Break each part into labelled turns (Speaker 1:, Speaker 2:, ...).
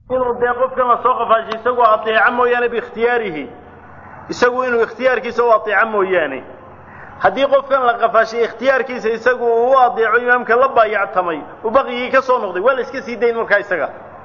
Speaker 1: inuu dee qofkan la soo qafaashay isagoo ateeca mooyaane biikhtiyaarihi isagu inuu ikhtiyaarkiisa u ateeca mooyaane haddii qofkan la qafaashay ikhtiyaarkiisa isagu uu u adeeco imaamka la baayactamay uu baqigii ka soo noqday waa la iska sii dayn markaa isaga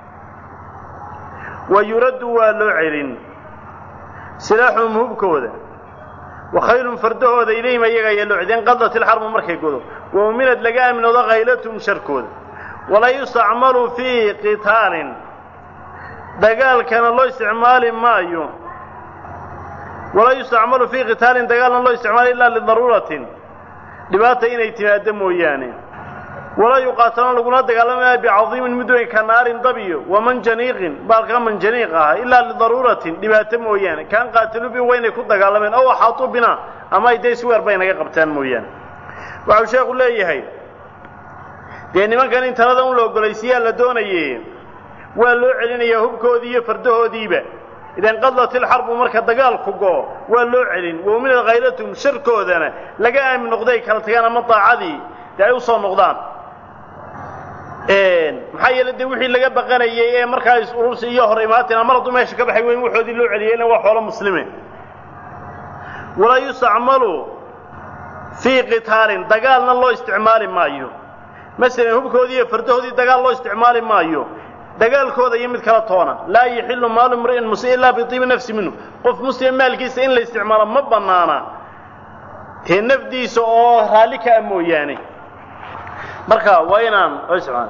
Speaker 1: wayuraddu waa loo celin silaaxuhum hubkooda wakhaylun fardahooda ilayhim ayaga ayaa loo celin qadat ilxarbu markay godo wa uminad laga aaminoodo khaylatum sharkooda walaa yustacmalu fii qitaalin dagaalkana loo isticmaali maayo walaa yustacmalu fii qitaalin dagaalna loo isticmaali illaa lidaruuratin dhibaata inay timaado mooyaane walaa yuqaataluna laguna dagaalamaya bicadiimin mid weyn ka naarin dabiyo wamanjaniiqin baalka manjaniiq ah ilaa lidaruuratin dhibaato mooyaane kaan qaatilu bi waynay ku dagaalameen ow axaatuu bina ama ay dee siweer bay naga qabtaan mooyaane waxau sheekhu leeyahay dee nimankan in talada un la ogolaysiyaa la doonaye waa loo celinayaa hubkoodii iyo fardahoodiiba idan qadlat ilxarbu marka dagaalku go waa loo celin wa uminad khaylatum sharkoodana laga aamin noqday kala tagaan ama daacadii dee ay u soo noqdaan maxaa yeelay dee wixii laga baqanayay ee markaa is-urursi iyo hor imaatina mar hadduu meesha ka baxay weyn waxoodii loo celiyay ilan waa xoolo muslime walaa yustacmalu fii qitaalin dagaalna loo isticmaali maayo masalan hubkoodii iyo fardahoodii dagaal loo isticmaali maayo dagaalkooda iyo mid kala toona laa yaxilu maalu imri'in muslim illaa bitiibi nafsi minhu qof muslim maalkiisa in la isticmaalo ma bannaana tee nafdiisa oo raalli ka ah mooyaane marka waa inaan loo isticmaalo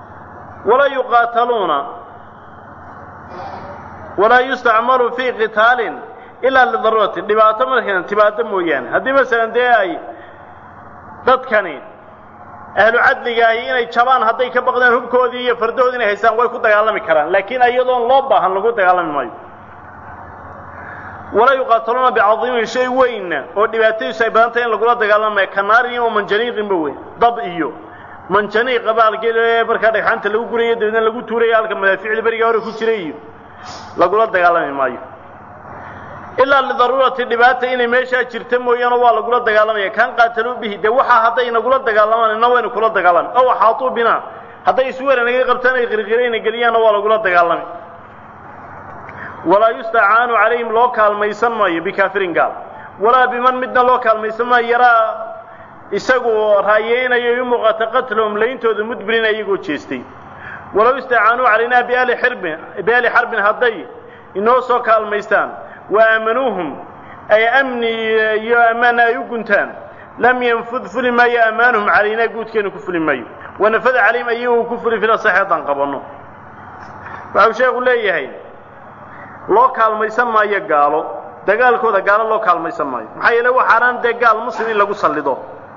Speaker 1: walaa yustacmalu fii qitaalin ilaa lidaruuratin dhibaato markan tibaado mooyaane haddii masalan dee ay dadkani ahlu cadligaahi inay jabaan hadday ka baqdaan hubkoodii iyo fardahoodii inay haystaan way ku dagaalami karaan laakiin iyadoon loo baahan lagu dagaalami maayo walaa yuqaataluuna bicadiimin shay weynna oo dhibaatadiisu ay badan tahay in lagula dagaalamayo ka naarin iyo manjaniiqinba weyn dab iyo manjaniiqa baalgele markaa dhagxaanta lagu gurayo dabeedna lagu tuurayo halka madaaficda beriga hore ku jiray iyo lagula dagaalami maayo ilaa lidaruurati dhibaata inay meeshaa jirta mooyaane waa lagula dagaalamaya kaan qaataluu bihi dee waxaa hadday nagula dagaalamaan inna waynu kula dagaalami ow axaatuu bina hadday isweera naga qabtaan ay qirqirayna geliyaanna waa lagula dagaalami walaa yustacaanu calayhim loo kaalmaysan maayo bikaafirin gaal walaa biman midna loo kaalmaysan maayo yaraa isagu raayeynayo i muuqata qatlahum layntooda mudbirin iyagoo jeestay walaw istacaanuu calaynaa biaali xarbin hadday inoo soo kaalmaystaan waamanuuhum ay amni iyo ammaana ay u guntaan lam yanfud fuli maayo ammaanuhum calaynaa guudkeenu ku fuli maayo wanafada calayhim ayagu ku fuli fila saxi haddaan qabanno waxau sheekhu leeyahay loo kaalmaysan maayo gaalo dagaalkooda gaalo loo kaalmaysan maayo maxaa yeele waxaanaan dee gaal muslim in lagu sallido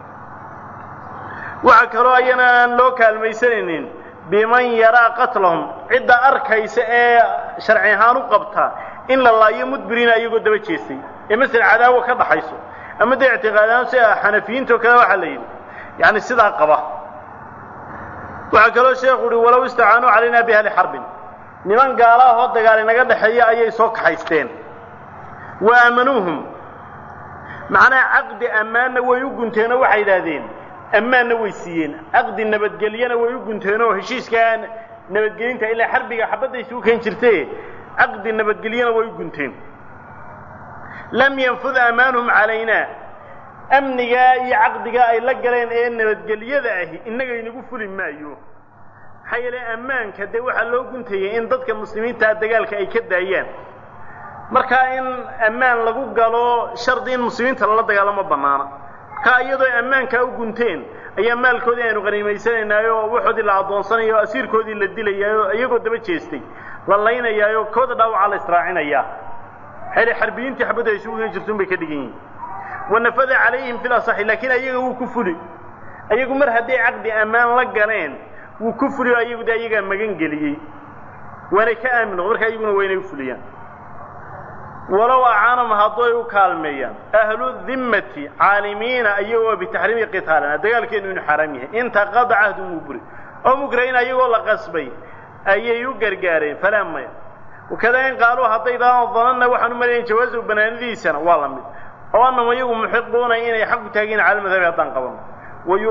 Speaker 1: waxa kaloo ayana aan loo kaalmaysanaynin biman yaraa qatlahum cidda arkaysa ee sharci ahaan u qabta in la laayo mudbiriina iyagoo daba jeestay ee masala cadaawo ka dhaxayso ama dee ictiqaadaan sida xanafiyiinta oo kale waxaa la yidhi yacni sidaa qaba waxaa kaloo sheekhu uhi walow istacaanuu calaynaa biahli xarbin niman gaala ahoo dagaal inaga dhexeeya ayay soo kaxaysteen wa aamanuuhum macnaha caqdi ammaanna way u gunteenoo waxay yidhaahdeen ammaanna way siiyeen caqdi nabadgelyana way u gunteenoo heshiiskaa nabadgelinta ilaa xarbiga xabadda isugu keen jirtee caqdi nabadgelyana way u gunteen lam yanfud ammaanuhum calaynaa amnigaa iyo caqdigaa ay la galeen ee nabadgelyada ahi innaga inagu fuli maayo maxaa yeelay ammaanka dee waxaa loo guntayay in dadka muslimiintaa dagaalka ay ka daayaan markaa in ammaan lagu galo shardi in muslimiinta lala dagaalamo bannaana markaa iyadoo ammaankaa u gunteen ayaa maalkoodii aynu qaniimaysanaynaayoo waxoodii la addoonsanayo o asiirkoodii la dilayaayo iyagoo daba jeestay la laynayaayo kooda dhaawacaa la israacinayaa xeele xarbiyiintii xabadda ay isugu geen jirtuun bay ka dhigan yihiin wanafada calayhim fil asaxi laakiin ayaga wuu ku fuli ayagu mar hadday caqdi ammaan la galeen wuu ku fuliyo ayagu dee ayagaa magan geliyey waanay ka aamin noqon markaa iyaguna waynay u fuliyaan walow acaanahum hadday u kaalmeeyaan ahlu dimmati caalimiina iyagoo bitaxriimi qitaalina dagaalkeenu inuu xaaraam yahay intaqada cahdu wuu buri oo mukrahin ayagoo la qasbay ayay u gargaareen falaa maya wakadaa in qaaluu hadday daan dananna waxaan u malayn jawaasu banaanidiisana waa la mid oo annahum iyagu muxiquuna inay xaq u taagiin cala madhabi haddaan qabanno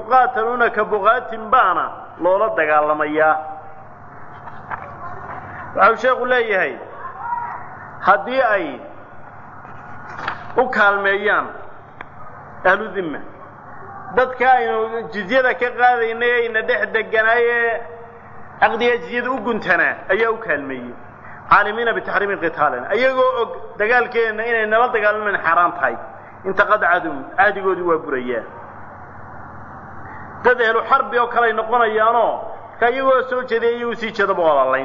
Speaker 1: wayuqaataluuna ka bugaatin baana loola dagaalamayaa waxau sheekhu leeyahay haddii ay u kaalmeeyaan ahlu dhimma dadka aynu jizyada ka qaadaynay ayna dhex deganaaye caqdiga jizyada u guntanaa ayaa u kaalmeeyey caalimiina bitaxriimi qitaalina ayagoo og dagaalkeena inay nala dagaalamayn xaaraan tahay intaqad cahdigoodii waa burayaa dad ehlu xarbi oo kale ay noqonayaanoo ka iyagoo soo jeeday iyagoo sii jeedaba walaalayn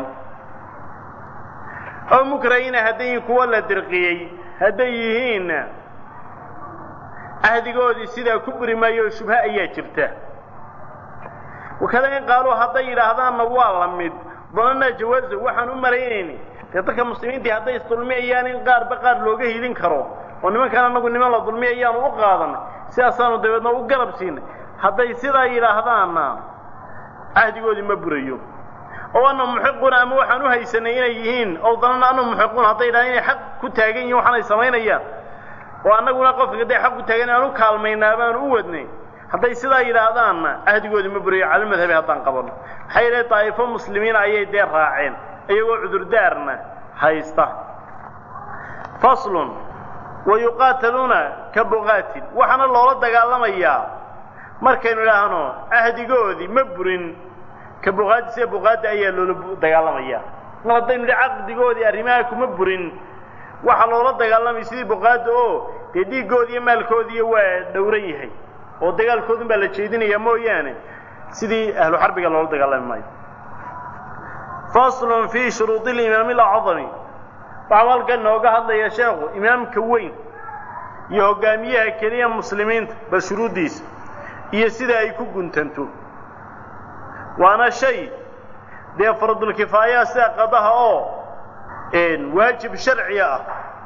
Speaker 1: oo mukrahina hadday kuwa la dirqiyey hadday yihiin cahdigoodii sidaa ku buri maayo shubha ayaa jirta wakada in qaaluu hadday yidhaahdaanna waa la mid dananaa jawaaso waxaan u malaynayni dee dadka muslimiintii hadday isdulmiyayaan in qaarba qaar looga hidin karo oo nimankaan anagu niman la dulmiyayaanu u qaadanay sidaasaanu dabeedna u garab siinay hadday sidaa yidhaahdaanna cahdigoodii ma burayo oo ana muxiquna ama waxaan u haysanay inay yihiin oo danana ana muxiqun hadday yidhahdaan inay xaq ku taagan yihiin waxaanay samaynayaan oo annaguna qofka hadday xaq ku taagan aan u kaalmaynaa baanu u wadnay hadday sidaa yidhaahdaanna cahdigoodii ma burayo cala madhabi haddaan qabanno maxaa yeelay daa'ifo muslimiina ayay dee raaceen iyagoo cudurdaarna haysta faslun wayuqaataluuna ka buqaatin waxaana loola dagaalamayaa markaynu idhaahno cahdigoodii ma burin ka buqaadi sida buqaada ayaa loola dagaalamayaa mar haddaynu idhi caqdigoodii arrimaha kuma burin waxaa loola dagaalamaya sidii buqaada oo dee dhiiggoodi iyo maalkoodiiyo waa dhowran yahay oo dagaalkoodun baa la jeedinayaa mooyaane sidii ahlu xarbiga loola dagaalami maayo faslun fii shuruudi alimaami alacdami waxau halkan nooga hadlaya sheekhu imaamka weyn iyo hoggaamiyaha keliya muslimiinta bal shuruuddiisa iyo sida ay ku guntanto waana shay dee fardulkifaaya sida qadaha oo waajib sharciya ah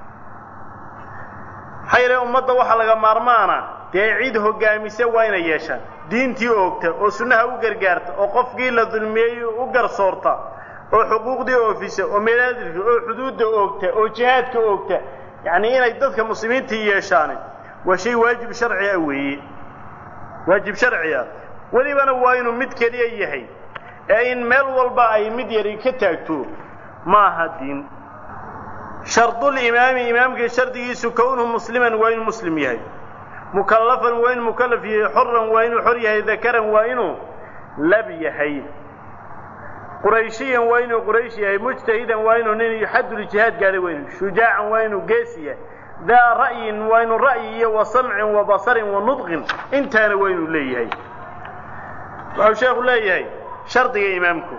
Speaker 1: maxaa yeelay ummadda waxaa laga maarmaana dee cid hoggaamisa waa inay yeeshaan diintii oogta oo sunnaha u gargaarta oo qofkii la dulmiyey u garsoorta oo xuquuqdii oofisa oo meelaadirka oo xuduudda oogta oo jihaadka oogta yacnii inay dadka muslimiintii yeeshaan waa shay waajib sharci ah weeye waajib sharci ah welibana waa inuu mid keliya yahay ee in meel walba ay mid yari ka taagto ma aha diin shardulimaami imaamka shardigiisu kownuhu musliman waa inuu muslim yahay mukallafan waa inuu mukallaf yahay xorran waa inuu xor yahay dakaran waa inuu lab yahay qurayshiyan waa inuu quraysh yahay mujtahidan waa inuu nin xaduljihaad gaadhay waa inuu shujaacan waa inuu gees yahay daa ra'yin waa inuu ra'yi iyo wa samcin wa basarin wa nudqin intaana waa inuu leeyahay wuxuu sheekhu leeyahay shardiga imaamku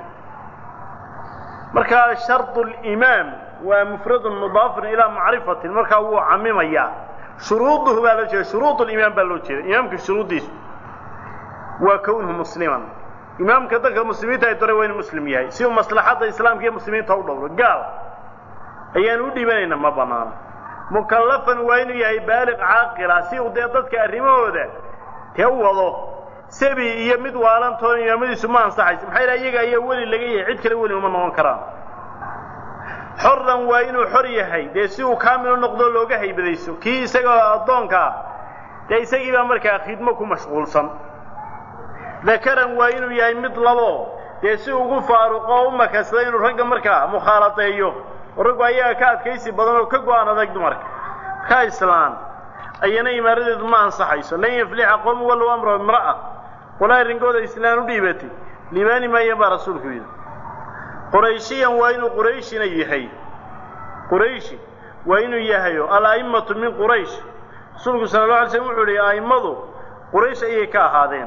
Speaker 1: markaa shardulimaam waa mufradun mudaafun ilaa macrifatin markaa wuu camimayaa shuruuduhu baa loo jeeda shuruudulimaam baa loo jeeda imaamka shuruuddiisu waa kownuhu musliman imaamka dadka muslimiinta ay dore waa inuu muslim yahay si uu maslaxadda islaamka iyo muslimiinta u dhowro gaal ayaanu u dhiibanayna ma bannaano mukallafan waa inuu yahay baaliq caaqila si uu dee dadka arrimahooda tee u wado sabi iyo mid waalantoona imaamadiisu ma ansaxayso maxaa yidhaha iyaga ayaa weli laga yahay cid kale weli uma noqon karaan xorran waa inuu xor yahay dee si uu kaamil u noqdo looga haybadayso kii isagoo addoonka ah dee isagii baa markaa khidmo ku mashquulsan dakaran waa inuu yahay mid labo dee si ugu faaruqo o u makasada inuu ragga markaa mukhaaladeeyo oo raggu ayaga ka adkaysi badan oo ka go-aan adag dumarka ka islaan ayana imaaradeedu ma ansaxayso lan yaflixa qowmu wallow amra imra'a walaa arrinkooda islaan u dhiibatay liibaani maayeen baa rasuulku yidhi qurayshiyan waa inuu qurayshina yahay qurayshi waa inuu yahayo al-a'immatu min quraysh rasuulku sala allahu alay slam wuxuu yihi a'immadu quraysh ayay ka ahaadeen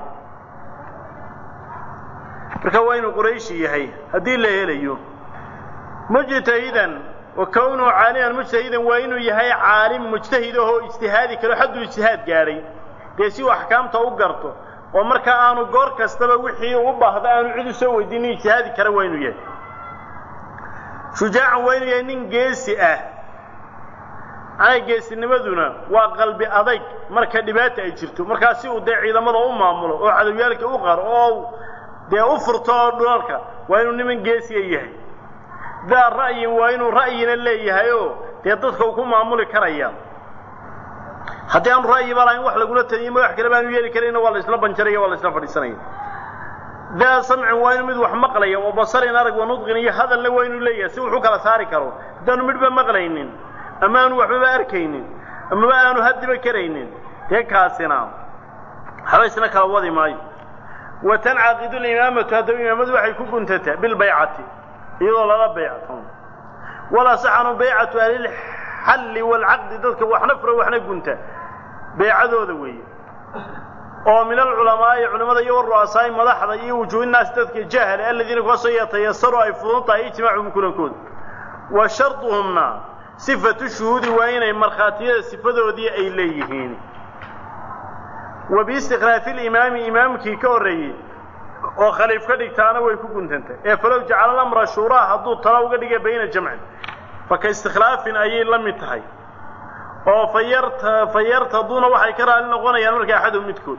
Speaker 1: marka waa inuu qurayshi yahay haddii la helayo mujtahidan wa kownuhu caaliman mujtahidan waa inuu yahay caalim mujtahid ahoo ijtihaadi karo xaddul ijtihaad gaadhay dee si uu axkaamta u garto oo markaa aanu goor kastaba wixii u baahda aanu cid u soo weydiinin ijtihaadi kara waa inuu yahay shujaacan waa inuu yahay nin geesi ah ana geesinimaduna waa qalbi adayg marka dhibaata ay jirto markaa si uu dee ciidamada u maamulo oo cadowyaalka u qaro oo dee u furto oo dhulalka waa inuu niman geesiya yahay daa ra'yin waa inuu ra'yina leeyahay oo dee dadka uu ku maamuli karaya haddii aanu ra'yiba lahayn wax lagula taliyo ma wax kale baanu yeeli karayna waa la isla banjaraya waa la isla fadhiisanaya ذا سمع وين مد وح مقلي وبصر نارك ونطق هذا اللي وين ليه سوى حكى لثاري كرو ده مد بمقلينين أما أنو وحبا أركينين أما أنو هدي بكرينين هيك هاسنا حريصنا كالوضي ماي وتنعقد الإمامة هذا الإمامة وحي كنتته بالبيعة إذا لا بيعتهم ولا صحن بيعة أهل الحل والعقد ذلك وحنفر وحنا كنته بيعة ذوي ومن العلماء علماء والرؤساء ملاحظة وجوه الناس تذكر جاهل الذين قصوا يتيسروا أي فضوطة اجتماعهم كلهم وشرطهم صفة الشهود وين مرخاتية صفة ذي أي ليهين وباستخلاف الإمام إمام كي كوري وخليف كديكتانا ويكون تنته فلو جعل الأمر شورى حدود طلعوا قديك بين الجمع فكاستخلاف أي لم يتحي أو فيرت دون وحي كرا لنا غنى ينمرك أحدهم متكون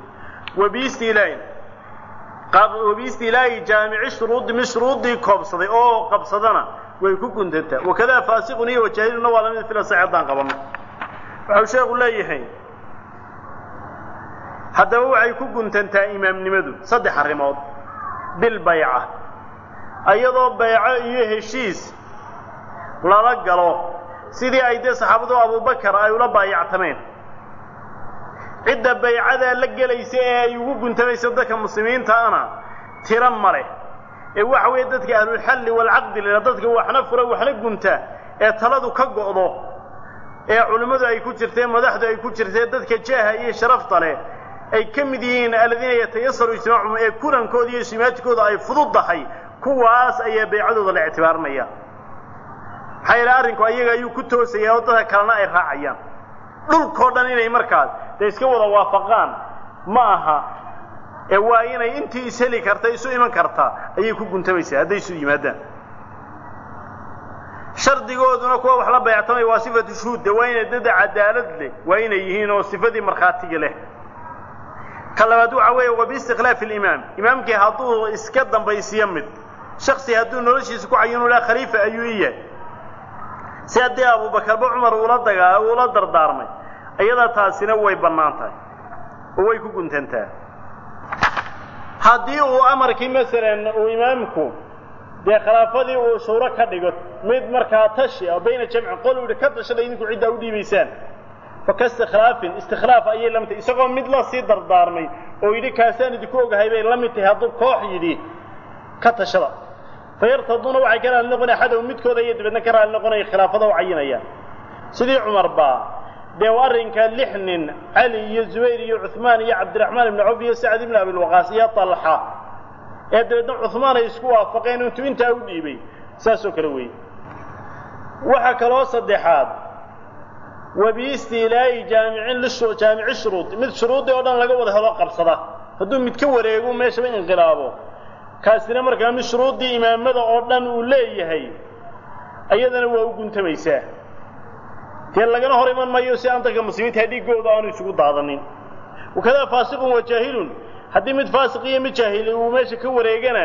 Speaker 1: وباستيلاء جامع الشروط من شروط قبصة أو قبصتنا ويكون تنته وكذا فاسقني وجاهل نوالا من فلا صعدان قبلنا وحوشي أقول لا يحين هذا هو يكون تنتهي إمام نمدو صدح الرماد بالبيعة أيضا بيعة يهشيس لا رجله سيدي أيدي صحابته أبو بكر أيولا بايعتمين عدة بيعة لقى ليس يكون تنتهي صدق المسلمين تانا ترم مره وحوي يدتك أهل الحل والعقد اللي ردتك وحنفره وحنقنته ثلاثة كقضوا علماء أي كترتين مدحده أي كترتين دتك جاها إيه شرفت له أي كم دين الذين يتيسروا اجتماعهم أي كورن كودي سمات كود أي فضل ضحي كواس أي بيعدوا الاعتبار مياه حيل أرنكو أيها يكتو سيادتها كلنا أي راعيان دول كودان إني مركز تيسكوا وافقان معها وإن أنت إسهلي كرتا يسوء إيمان كرتا أي كون تميسي هذا يسوء إيمان شرط يقولون كوا وحلا بيعتمي وصفة الشهود وين دد عدالة له وين يهين وصفة مرخاتي له كلام دعوة وباستخلاف الإمام إمام كي هاتوه إسكدن بيسيمد شخصي هاتوه نرش يسكو عينه لا خليفة أيوية سيادي أبو بكر بعمر ولا دردارمي أيضا تاسنا ويبنانتا ويكو كنت انتا هديه أمر كي مثلا وإمامكم دي خلافدي وشورا كدغت ميد marka tashi oo bayna jamci qolowda ka tashaday inuu cid u dhiibaysan استخلاف أي لم تيسقون مثل الصيد الدارمي ويدي كاسان يدكوا جهيبي لم تهضب كوح يدي كتشرا فيرتضون وعكرا النقنا أحد ومتكوا ذي بدنا كرا النقنا خلافة وعينيا سيدي عمر با دوارين كان لحن علي الزبيري وعثمان يا عبد الرحمن بن عوف يا سعد بن أبي الوقاص يا طلحة يدري عثمان يسكوا فقين أنت أوديبي ساسو كروي وحكى له صدحات وباستيلاء جامع الشروط مثل شروط يودان laga wada helo qabsada haduu mid ka wareego meesha in inqilaabo kaasina markaa mid shuruudii imaamada oo dhan uu leeyahay ayadana waa u guntamaysaa tii lagana hor iman maayo si aan dadka muslimiinta hadigooda aanu isugu daadanin wakada faasiqun wa jaahilun hadii mid faasiq iyo mid jaahil uu meesha ka wareegana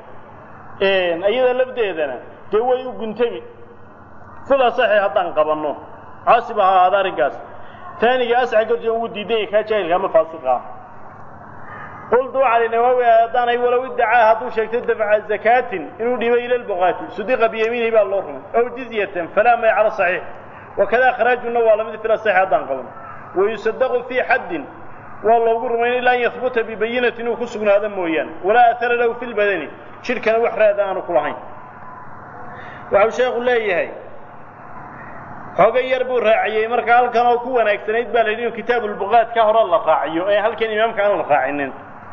Speaker 1: ayada labdeedana tii way u guntami sida saxiix hadan qabanno عاصبها هذا رجاس ثاني أسعى قد يودي ديك هجاهل كما فاسقها قلت على النووي أيضا ولو ادعى هذا شيء تدفع الزكاة إنه ديبي إلى البغاة صدق بيمينه بالله أو جزية فلا ما على صحيح وكذا خراج النوى لم يثبت الصحيح قبل ويصدق في حد والله يقول من لا يثبت ببينة وخصنا هذا مويان ولا أثر له في البدن شركا وحرا هذا أنا كلهين وعشاق الله يهي xoogay buu raaciyay marka halkan oo ku wanaagsanayd baa leeyahay kitaabul buqaad ka hor la raaciyo ee halkan imaamka aan la raacinin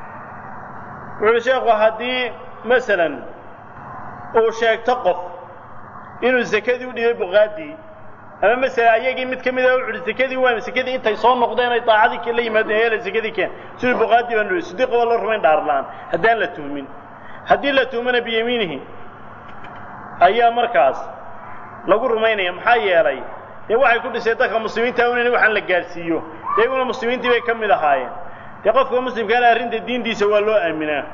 Speaker 1: wuxuu sheekhu hadii midalan oo sheegto qof inuu zakadii u dhigay buqaadi ama midalan ayagii mid kamid ah uu zakadii waa zakadii intay soo noqdeen ay taacadii kala yimaadeen zakadii keen sidii buqaadi baan loo sidii qowl loo rumayn dhaarlaan hadaan la tuhmin hadii la tuhmana biyamiinihi ayaa markaas lagu rumaynaya maxaa yeelay ee waxay ku dhisay dadka muslimiinta inay waxaan la gaarsiiyo iyaguna muslimiintii bay kamid ahaayeen qofka muslimka ah arinta diintiisa waa loo aaminaa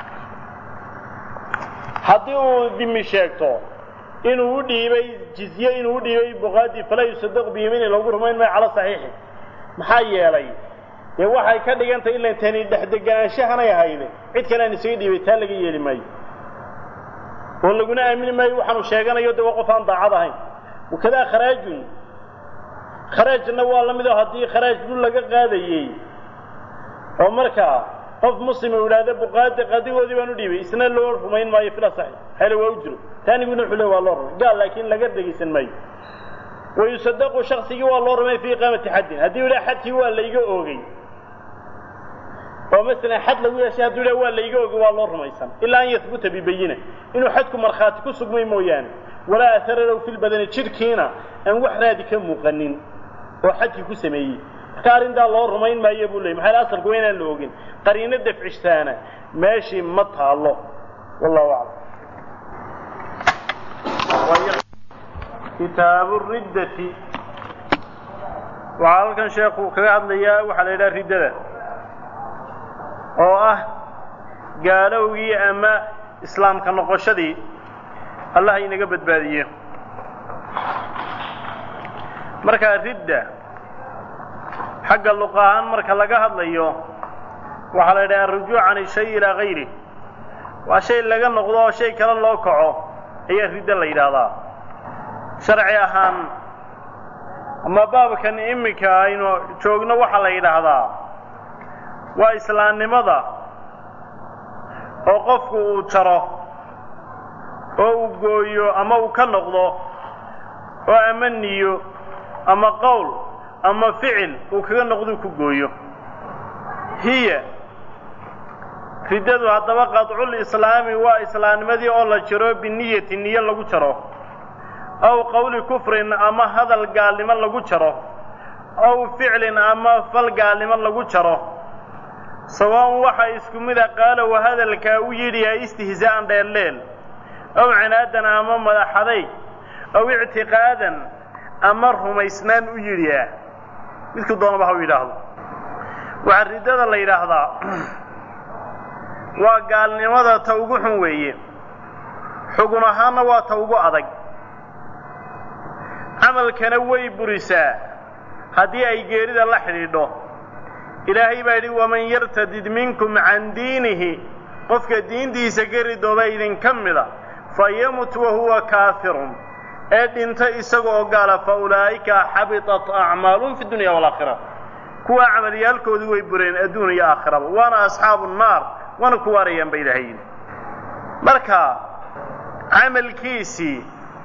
Speaker 1: hadii uu dimi sheegto inuu u dhiibay jizye inuu u dhiibay buqaadi falay sadaq biyamin lagu rumayn ma ala saxiix maxaa yeelay dee waxay ka dhigantay ilaan tani dhexdeganaanshahanay ahayde cid kale aan isaga dhiibay taa laga yeeli maayo oo laguna aamini maayo waxaanu sheeganayo dee waa qof aan daacad ahayn wakadaa kharaajna waa la mid oo haddii kharaaj dul laga qaadayey oo markaa qof muslim uu yidhaahdo buqaada qadigoodii baan u dhiibay isna loo rumayn maayo fila saxi hele waa u jiro taaniguna wuxuu leeyahay waa loo rumay gaal laakiin laga dhegaysan maayo wayusaddaqu shaksigii waa loo rumay fii iqaamati xaddin haddii yidhaha xadkii waa layga oogay oo masalan xad lagu yeeshay hadduu yidhaha waa layga oogay waa loo rumaysan ilaa an yahbuta bibayina inuu xadku markhaati ku sugmay mooyaane walaa athara lahu fi lbadani jidhkiina aan wax raadi ka muuqanin oo xadkii ku sameeyey marka arrintaa loo rumayn maayo buu leeyay maxaa asalku waa inaan la ogin qariino dafcishtaana meeshii ma taalo wallahu aclam kitaabu riddati waxaa halkan sheekhu kaga hadlayaa waxaa la yidhaha riddada oo ah gaalowgii ama islaamka noqoshadii allah inaga badbaadiye markaa ridda xagga luqa ahaan marka laga hadlayo waxaa la yidhaha arujuuc can ishay ilaa gayri waa shay laga noqdo oo shay kale loo kaco ayaa ridda la yidhaahdaa sharci ahaan ama baabkan iminka aynu joogno waxaa la yidhaahdaa waa islaamnimada oo qofku uu jaro oo uu gooyo ama uu ka noqdo oo ama niyo ama qowl ama ficil uu kaga noqduu ku gooyo hiya riddadu haddaba qadcul islaami waa islaamnimadii oo la jaro biniyati niyo lagu jaro aw qawli kufrin ama hadal gaalnimo lagu jaro aw ficlin ama fal gaalnimo lagu jaro sawaan waxa isku mida qaala wa hadalkaa u yidhiyaa istihzaa'an dheelleel aw cinaadan ama madaxaday aw ictiqaadan ama rumaysnaan u yidhiyaa midku doonaba ha u yidhaahdo waxaa riddada la yidhaahdaa waa gaalnimada ta ugu xun weeye xugun ahaanna waa ta ugu adag camalkana way burisaa haddii ay geerida la xidhiidho ilaahay baa yidhi waman yartadid minkum can diinihi qofka diintiisa ka ridooba idinka mida fayamut wahuwa kaafirun ee dhinta isaga oo gaala fa ulaa'ika xabitat acmaalun fi dunya waalaakhira kuwa camaliyaalkoodii way bureen adduun iyo aakhiraba waana asxaabu nnaar waana ku waarayaan ba ilaahay yidhi marka camalkiisii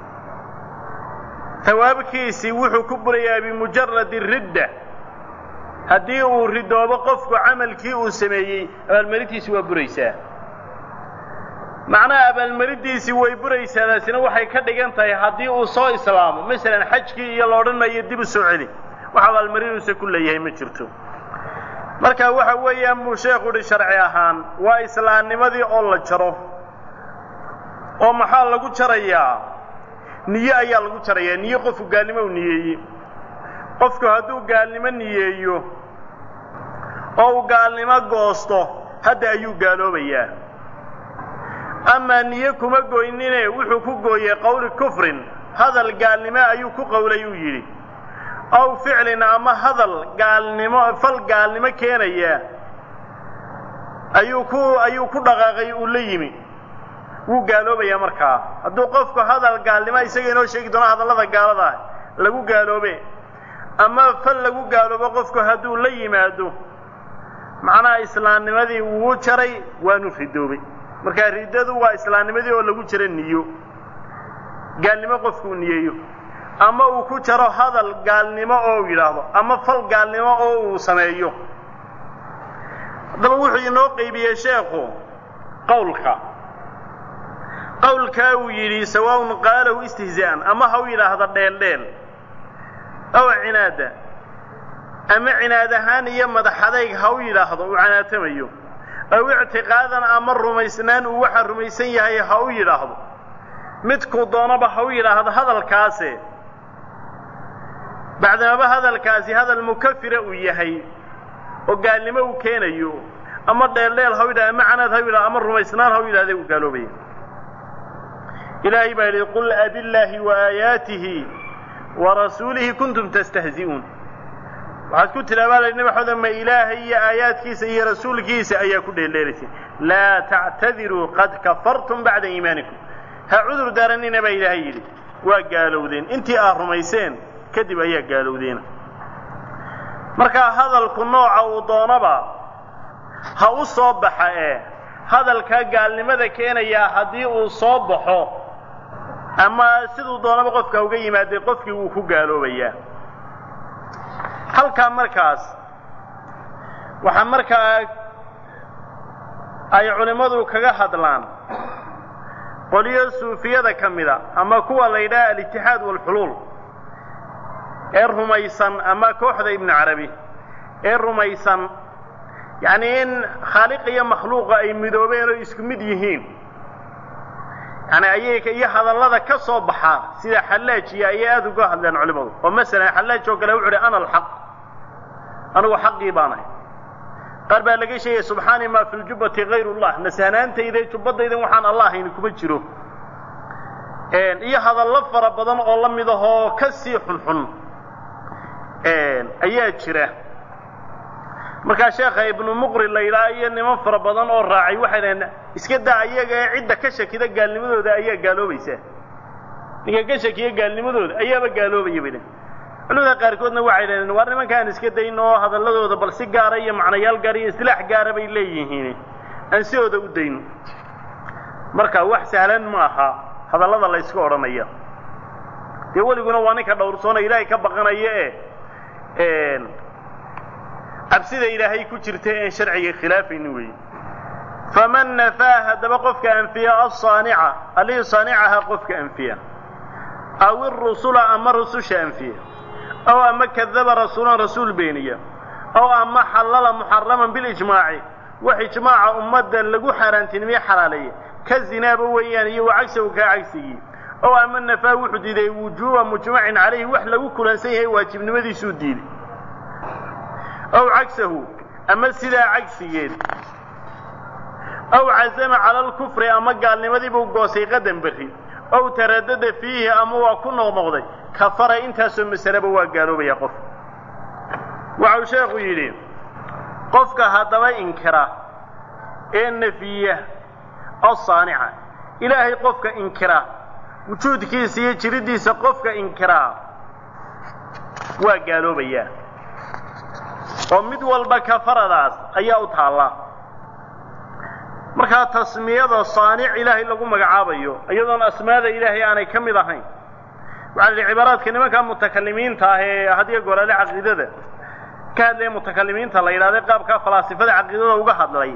Speaker 1: hawaabkiisii wuxuu ku burayaa bimujaradi ridda haddii uu ridoobo qofku camalkii uu sameeyey abaalmarintiisii waa buraysaa macnaha abaalmarintiisii way buraysaa taasina waxay ka dhigan tahay haddii uu soo islaamo masalan xajkii iyo la odhan maayo dib u soo celi wax abaalmarinuusa ku leeyahay ma jirto marka waxa weeyaan buu sheekhu uhi sharci ahaan waa islaamnimadii oo la jaro oo maxaa lagu jarayaa niye ayaa lagu jarayaa niye qofku gaalnimo u niyeeyey qofku hadduu gaalnimo niyeeyo oo uu gaalnimo goosto hadda ayuu gaaloobayaa amaa niye kuma goynine wuxuu ku gooyey qawli kufrin hadal gaalnimo ayuu ku qowlay uu yidhi aw ficlin ama hadal gaalnimo fal gaalnimo keenaya ayuu ku dhaqaaqay uu la yimi wuu gaaloobayaa markaa hadduu qofku hadal gaalnimo isaga inoo sheegi doono hadallada gaalada ah lagu gaaloobe ama fal lagu gaaloobo qofku hadduu la yimaado macnaha islaamnimadii wuu jaray waanu ridoobay markaa riddadu waa islaamnimadii oo lagu jiro niyo gaalnimo qofku uu niyeeyo ama uu ku jaro hadal gaalnimo oo uu yidhaahdo ama fal gaalnimo oo uu sameeyo haddaba wuxuu inoo qaybiyey sheekhu qawlkaa uu yidhi sawaaun qaalahu istihzaa'an ama ha u yidhaahda dheeldheel aw cinaada ama cinaad ahaan iyo madaxadayg ha u yidhaahdo uu canaatamayo aw ictiqaadan ama rumaysnaan uu waxa rumaysan yahay ha u yidhaahdo midkuu doonaba ha u yidhaahdo hadalkaase bacdamaba hadalkaasi hadal mukafira uu yahay oo gaalnimo uu keenayo ama dheeldheel ha u yidhahdo ama canaad ha u yidhahdo ama rumaysnaan ha u yidhahda uu gaaloobaya ilaahay baa yidhi qul abillaahi wa aayaatihi wa rasuulihi kuntum tastahzi'uun waxaad ku tilaabaalay nabi xawda ma ilaahay iyo aayaadkiisa iyo rasuulkiisa ayaa ku dheeleelisay laa ta'tadiru qad kafartum ba'da iimaanikum ha cudur daaranina ba ilaahay yiri waa gaalowdeen intii aad rumayseen kadib ayaa gaalowdeen marka hadalku nooca uu doonaba ha u soo baxa hadalka gaalnimada keenaya hadii uu soo baxo ama sidoo doonaba qofka uga yimaaday qofkii uu ku gaaloobaya halka markaas waxa markaa ay culimadu kaga hadlaan qoliyo suufiyada kamida ama kuwa la yiraahdo al-ittihad wal hulul rumaysan ama kooxda ibn arabi rumaysan yani in khaliq iyo makhluuq ay midoobeen oo isku mid yihiin yani ayaga iyo hadallada ka soo baxa sida xallaajiya ay aad uga hadlaan culimadu oo mesela xallaaj oo kale wuxuu ana al-haq anu xaqi baanahay qarba laga sheeyay subhanahu ma fil jubbati ghayru allah nasanaantayda jubbadayda waxaan allah in kuma jiro iyo hadallo fara badan oo la mid ah ka sii xunxun ayaa jira marka sheekh ibn muqri la ilaahay niman fara badan oo raacay waxay leeyahay iska daa ayaga cidda ka shakida gaalnimadooda ayaa gaaloobaysa niga ka shakiya gaalnimadooda ayaaba gaaloobaya bidan culimada qaarkoodna waxay leeyihiin war nimankaan iska dayno hadalladooda bal si gaar ah iyo macnayaal gaar iyo istilaax gaar ah bay leeyihiin aan sidooda u dayno marka wax sahlan ma aha hadallada la isku oranayo weliguna waa ninka dhowrsoona ilaahay ka baqanaya absida ilaahay ku jirta ee sharciga khilaafayni weey faman nafaha daba qofka anfiya as-sani'a alii sani'aha qofka anfiya aw ar-rusula ama rususha anfiya aw ama kadaba rasuulan rasuul beeniya aw ama halala muharraman bil ijmaa'i wax ijmaaca ummadda lagu xaraantinimay xalaaleeyay ka zinaaba weeyaan iyo wacagsiga ka cagsigi aw ama nafa wuxuu diiday wujuuba mujma'in alayhi wax lagu kulansan yahay waajibnimadiisu diiday أو عكسه أما سلا عكسيين أو عزم على الكفر أما قال لماذا بوقوسي قدم بخي أو تردد فيه أما وكنا ومغضي كفر إنت سم السلب وقالوا بيقف وعشاق يلين قفك هذا إنكرا إن فيه الصانعة إلهي قفك إنكرا وجود كيسي جردي سقفك إنكرا وقالوا بياه ومد walba kafaradaas ayaa u taala marka tasmiyada saanic ilaahay lagu magacaabayo iyadoon asmaada ilaahay aanay kamid ahayn waxa cibaaraadka nimanka mutakallimiinta ah ee hadiya goorale aqeedada ka hadlay mutakallimiinta la yiraahdo qaabka falaasifada aqeedada uga hadlay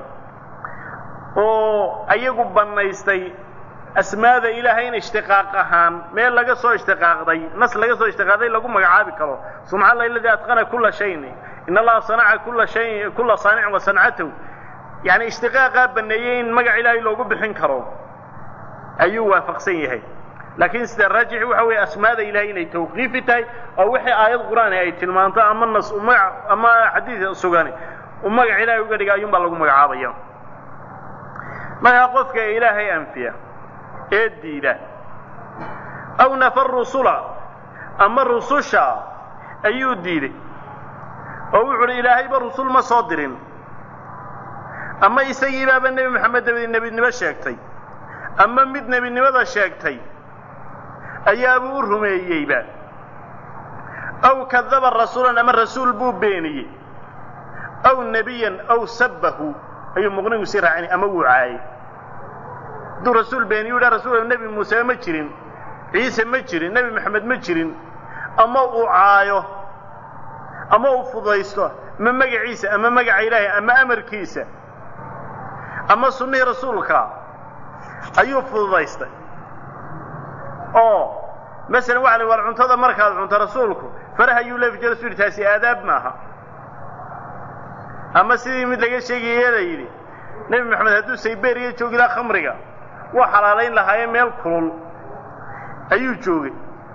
Speaker 1: oo ayagu banaystay asmaada ilaahay in ishtiqaaq ahaan meel laga soo ishtiqaaqday nas laga soo ishtiqaaday lagu magacaabi karo subhanallahi alladhi atqana kull shay'in إن الله صنع كل شيء كل صانع وصنعته يعني اشتقاق بنيين مجا إلهي لو جب حنكروا أيوة وافقسيه لكن الراجح هو أسماء إلهي توقيفتي أو وحي آيات قرآن أي تلمانتا أما النص أما حديث السجاني ومجا إلهي وقد يوم بلغوا مجا عابيا ما يقفك إلهي أنفيا إدي له أو نفر رسولا أما الرسوشا أيو ديري أو يقول إلهي برسول مصادرين أما يسيب أبا النبي محمد النبي الشاكتي أما مد نبي النبي الشاكتي أي أبو الرمييبا أو كذب الرسول أما الرسول بو بيني أو نبيا أو سبه أي مغني يسير عني أما وعاي دو رسول بيني ولا رسول النبي موسى مجرين عيسى مجرين النبي محمد مجرين أما وعايه أما وفضيسته من مجا عيسى أما مجا إلهي أما أمر كيسى أما سنة رسولك أيوه فضيسته مثلا وعلى ورعنت هذا مركز عنت رسولك فرها يولف جلسوا تاسي آداب معها أما سيدي مثل الشيء يلي نبي محمد هدو سيبير يجوغ إلى خمرقة وحلالين لها يميل كل أيوه جوغي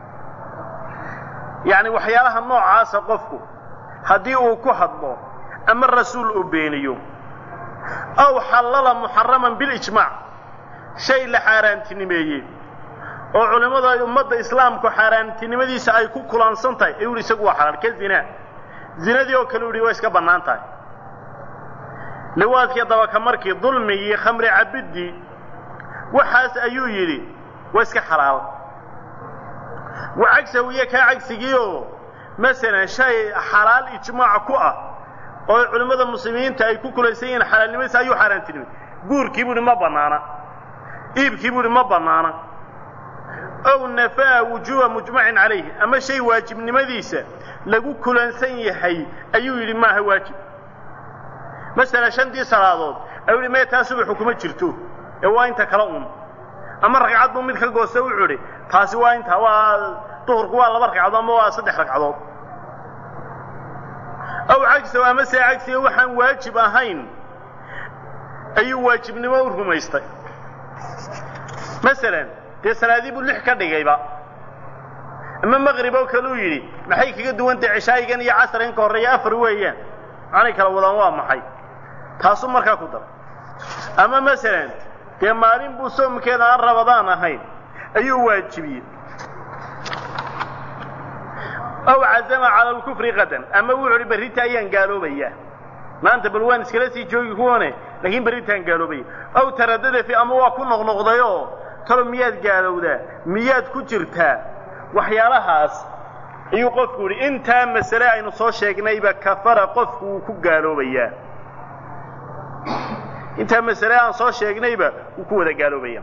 Speaker 1: يعني وحيالها النوع عاسى قفكو هدي uu ku hadlo ama rasuul u beeniyo aw halala muharraman bil ijma' shay la xaraantinimeeyay oo culimada ummadda islaamku xaraantinimadiisa ay ku kulansan tahay ee uu isagu waa xalaal ka zina zinadii oo kale u yidhi waa iska bannaan tahay liwaadkii dabaka markii dulmigii khamri cabiddii waxaas ayuu yidhi waa iska xalaal wacagsahu iyo kaa cagsigiioo masalan shay xalaal ijmaac ku ah oo culimmada muslimiinta ay ku kulaysan yihiin xalaalnimadiisa ayuu xaaraantinimay guurkii buu yidhi ma bannaana iibkii buu yidhi ma bannaana ow nafaa wujuuba mujmacin calayhi ama shay waajibnimadiisa lagu kulansan yahay ayuu yidhi maaha waajib masalan 5 salaadood ayuu yidhi mee taa subaxu kuma jirto ee waa inta kala ama ragcad buu mid ka goosta u yidhi taasi waa inta waa duhurku waa 2 ragcadood ama waa 3 ragcadood aw cagsi ama se cagsi waxaan waajib ahayn ayuu waajibnimo u rumaystay masalan dee salaadii buu 6 ka dhigayba ama maqrib oo kale uu yidhi maxay kaga duwantay cishaayigan iyo casrigan ka horreeya 4 weeyaan aanay kala wadaan waa maxay taasu markaa ku dar ama masalan dee maalin buu soomkeeda aan rabadaan ahayn ayuu waajibiyey aw cazama cala alkufri qadan ama wuxuu yidhi berrita ayaan gaaloobaya maanta bal waan iskala sii joogi kuwane laakiin berritaan gaaloobaya aw taradada fi ama waa ku noqnoqdayoo talo miyaad gaalowdaa miyaad ku jirtaa waxyaalahaas ayuu qofku yidhi intaa masale aynu soo sheegnayba kafara qofku wuu ku gaaloobayaa intaa masale aan soo sheegnayba wuu ku wada gaaloobaya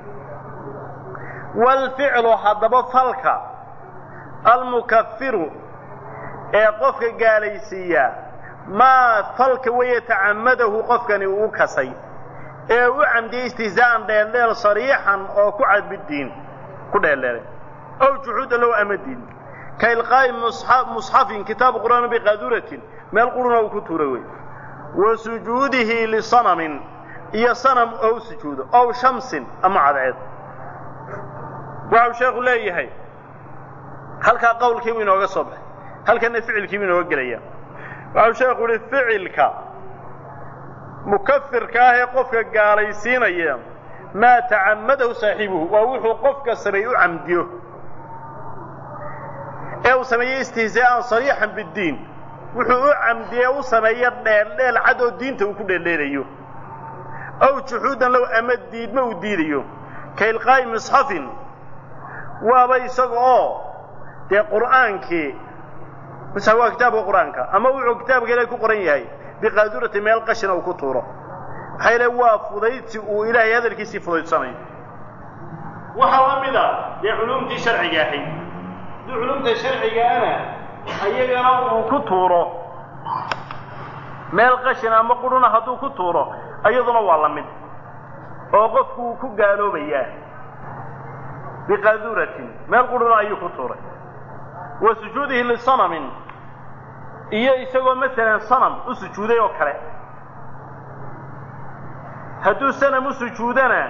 Speaker 1: walficlu haddaba falka almukaffiru ee qofka gaalaysiiya maa falka weeye tacamadahu qofkani uu kasay ee u camdiyey istihzaa'an dheeldheel sariixan oo ku cadbiddiin ku dheeldheelay ow juxuuda low amadiin ka ilqaa'i musxafin kitaabu qur'aan biqaaduratin meel quruna uu ku tuuray wey wa sujuudihi lisanamin iyo sanam oo u sujuudo ow shamsin ama cadceed waxau sheekhu leeyahay halkaa qowlkii buu inooga soo baxay halkana ficilkii buu inooga gelaya waxau sheekhu yidhi ficilka mukafirka ah ee qofka gaalaysiinaya maa tacamadahu saaxiibuhu waa wuxuu qofka sameey u camdiyo ee uu sameeyey istihzaa'an sariixan biddiin wuxuu u camdiye u sameeya dheeldheel cad oo diinta uu ku dheeldheelayo aw juxuudan low ama diidma uu diidayo ka ilqaa'i musxafin waaba isaga oo dee qur'aankii musxaf waa kitaabka qur'aanka ama wuxuu kitaabka ilaahay ku qoran yahay biqaadurati meel qashina uu ku tuuro maxaa yeele waa fudaydsi uu ilaahay hadalkiisii fudaydsanayo waxaa la mid a dee culumtii sharciga ahayd haddii culumta sharcigaana ayagana uu ku tuuro meel qashina ama quruna hadduu ku tuuro ayaduna waa la mid oo qofku uu ku gaaloobayaa biqaaduratin meel quruna ayuu ku tuuray wa sujuudihi lisanamin iyo isagoo masalan sanam u sujuuday oo kale hadduu sanam u sujuudana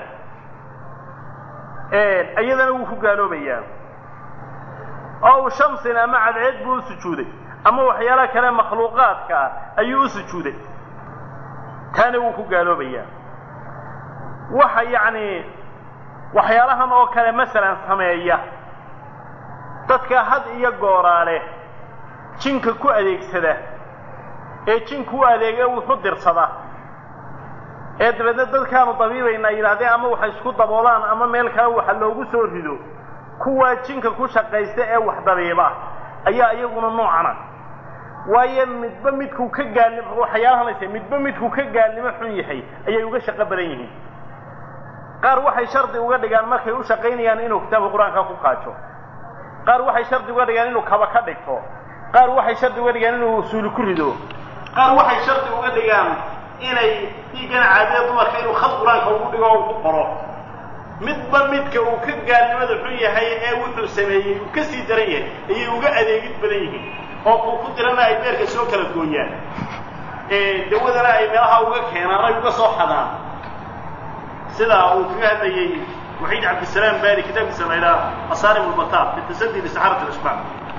Speaker 1: iyadana wuu ku gaaloobayaa ow shamsin ama cadceed buu u sujuuday ama waxyaalaha kale makhluuqaadka ah ayuu u sujuuday taana wuu ku gaaloobayaa waxa yacni waxyaalahan oo kale masalan sameeya dadka had iyo gooraale jinka ku adeegsada ee jinku u adeega wuxu dirsada ee dabeedna dadkaanu dabiibayna yidhaahdeen ama waxay isku daboolaan ama meel kale waxa loogu soo rido kuwaa jinka ku shaqaysta ee wax dabiiba ayaa iyaguna noocana waayo midba midkuu ka gaalnimo waxyaalahanaysa midba midkuu ka gaalnimo xun yahay ayay uga shaqo badan yihiin qaar waxay shardi uga dhigaan markay u shaqaynayaan inuu kitaabka qur-aanka ku qaajo qaar waxay shardi uga dhigaan inuu kaba ka dhigto qaar waxay shardi uga dhigaan inuu usuuli ku rido qaar waxay shardi uga dhigaan inay dhiiggan caadada dumarka inuu khad qur-aanka ugu dhigo oo ku qoro midba midka uu ka gaalnimada xun yahay ee wuxuu sameeyey uu ka sii daran yahay ayay uga adeegid badan yihiin oo kuu ku dirana ay beerka soo kala gooyaan dawadana ay meelaha uga keenaan ay uga soo xadaan sidaa uu kaga hadlayey وحيد عبد السلام باري كتاب سمينا أصارم البطاط بالتسدي لسحارة الأشباع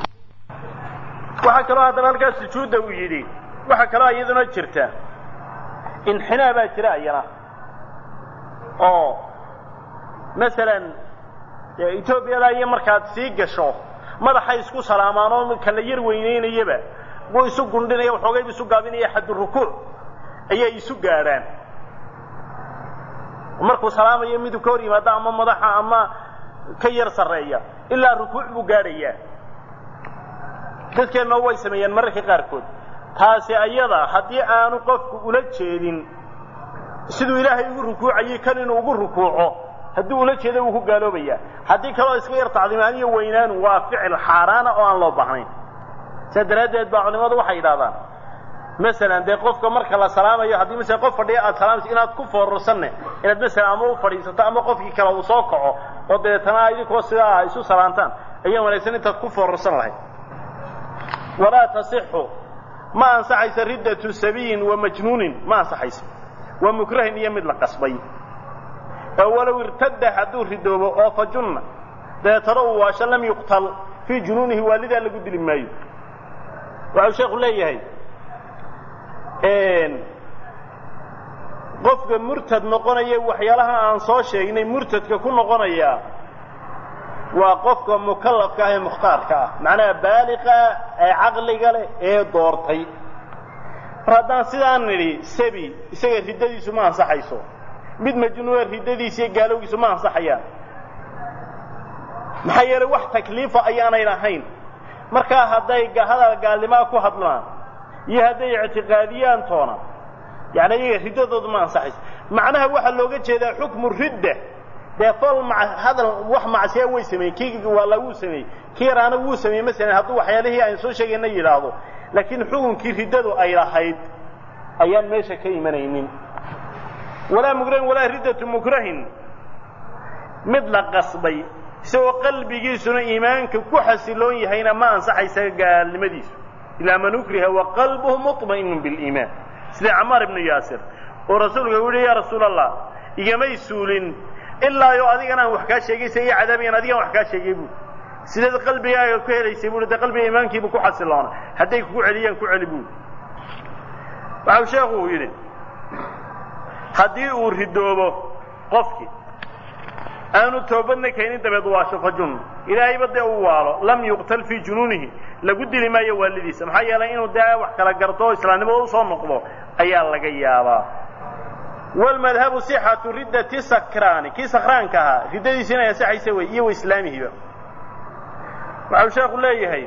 Speaker 1: وحكى الله هذا القاس الجودة ويجري وحكى الله يذن جرته انحناء باجراء يرى مثلا إثيوبيا لا يمركات سيجا شو ماذا حيسكو سلامانو كان يروينين يبا wuu isu gundhinaya waxoogay isu gaabinaya xaddu rukuuc ayay isu gaadhaan markuu salaamayo miduu ka hor yimaado ama madaxa ama ka yar sarreeya ilaa rukuuc buu gaadhayaa dadkeenna way sameeyaan mararka qaarkood taasi ayada haddii aanu qofku ula jeedin siduu ilaahay ugu rukuucayay kan inuu ugu rukuuco haddii ula jeedo wuu ku gaaloobayaa haddii kaloo iska yar tacdiimaan iyo weynaanu waa ficil xaaraana oo aan loo baahnayn saa daraaddeed baa culimadu waxay yidhahdaan masalan dee qofka marka la salaamayo haddii masala qof fadhiya aad salaamayso inaad ku foorarsanne inaad masalan ama u fadhiisato ama qofkii kale uu soo kaco oo dabeetana idinkoo sidaa isu salaantaan ayaa wanaagsan intaad ku foorarsan lahayd walaa tasixu ma ansaxaysa riddatu sabiyin wa majnuunin ma ansaxayso wa mukrahin iyo mid la qasbay oo walow irtadda hadduu ridoobo oo fajunna dabeetana uu waasho lam yuqtal fii junuunihi waalidaa lagu dili maayo waxau sheekhu leeyahay qofka murtad noqonaya waxyaalaha aan soo sheegnay murtadka ku noqonaya waa qofka mukallafka ah ee mukhtaarka ah macnaha baaliqa ee caqliga leh ee doortay mar haddaan sidaan nidhi sabi isaga riddadiisu ma ansaxayso mid majnuuna riddadiisa iyo gaalowgiisu ma ansaxayaan maxaa yeelay wax takliifa ayaanay lahayn markaa hadday hadal gaalnimaa ku hadlaan iyo hadday ictiqaadiyaan toona yani iyaga riddadoodu ma ansaxayso macnaha waxaa looga jeedaa xukmu ridda dee fal hadal wax macsiya way sameeyey kii waa lagu sameeyey kii raana wuu sameeyey masalan hadduu waxyaalihii aan soo sheegayna yidhaahdo laakiin xukunkii riddadu ay lahayd ayaan meesha ka imanaynin walaa mukrahin walaa riddatu mukrahin mid la qasbay isagoo qalbigiisuna iimaanka ku xasiloon yahayna ma ansaxaysa gaalnimadiisu ilaa man ukriha wa qalbuhu muطma'inun biliimaan sida camaar ibnu yaasir oo rasuulka u yihi yaa rasuul allah igamay suulin ilaa yo adigana aan wax kaa sheegaysa iyo cadaabigan adigaan wax kaa sheegay buui sideed qalbigaaga ku helaysay buui de qalbiga iimaankiibu ku xasiloona hadday kugu celiyaan ku celi buui waxau sheekhu uu yidhi haddii uu ridoobo qofkii aanu toobadna keenin dabeed waasho fajun ilaahayba dee uu waalo lam yuqtal fii junuunihi lagu dili maayo waalidiisa maxaa yeelay inuu dee wax kala garto oo islaamnimada usoo noqdo ayaa laga yaabaa walmadhabu sixatu riddati sakraani kii sakraanka ahaa riddadiisa inay ansaxaysa wey iyo islaamihiiba waxau sheekhu leeyahay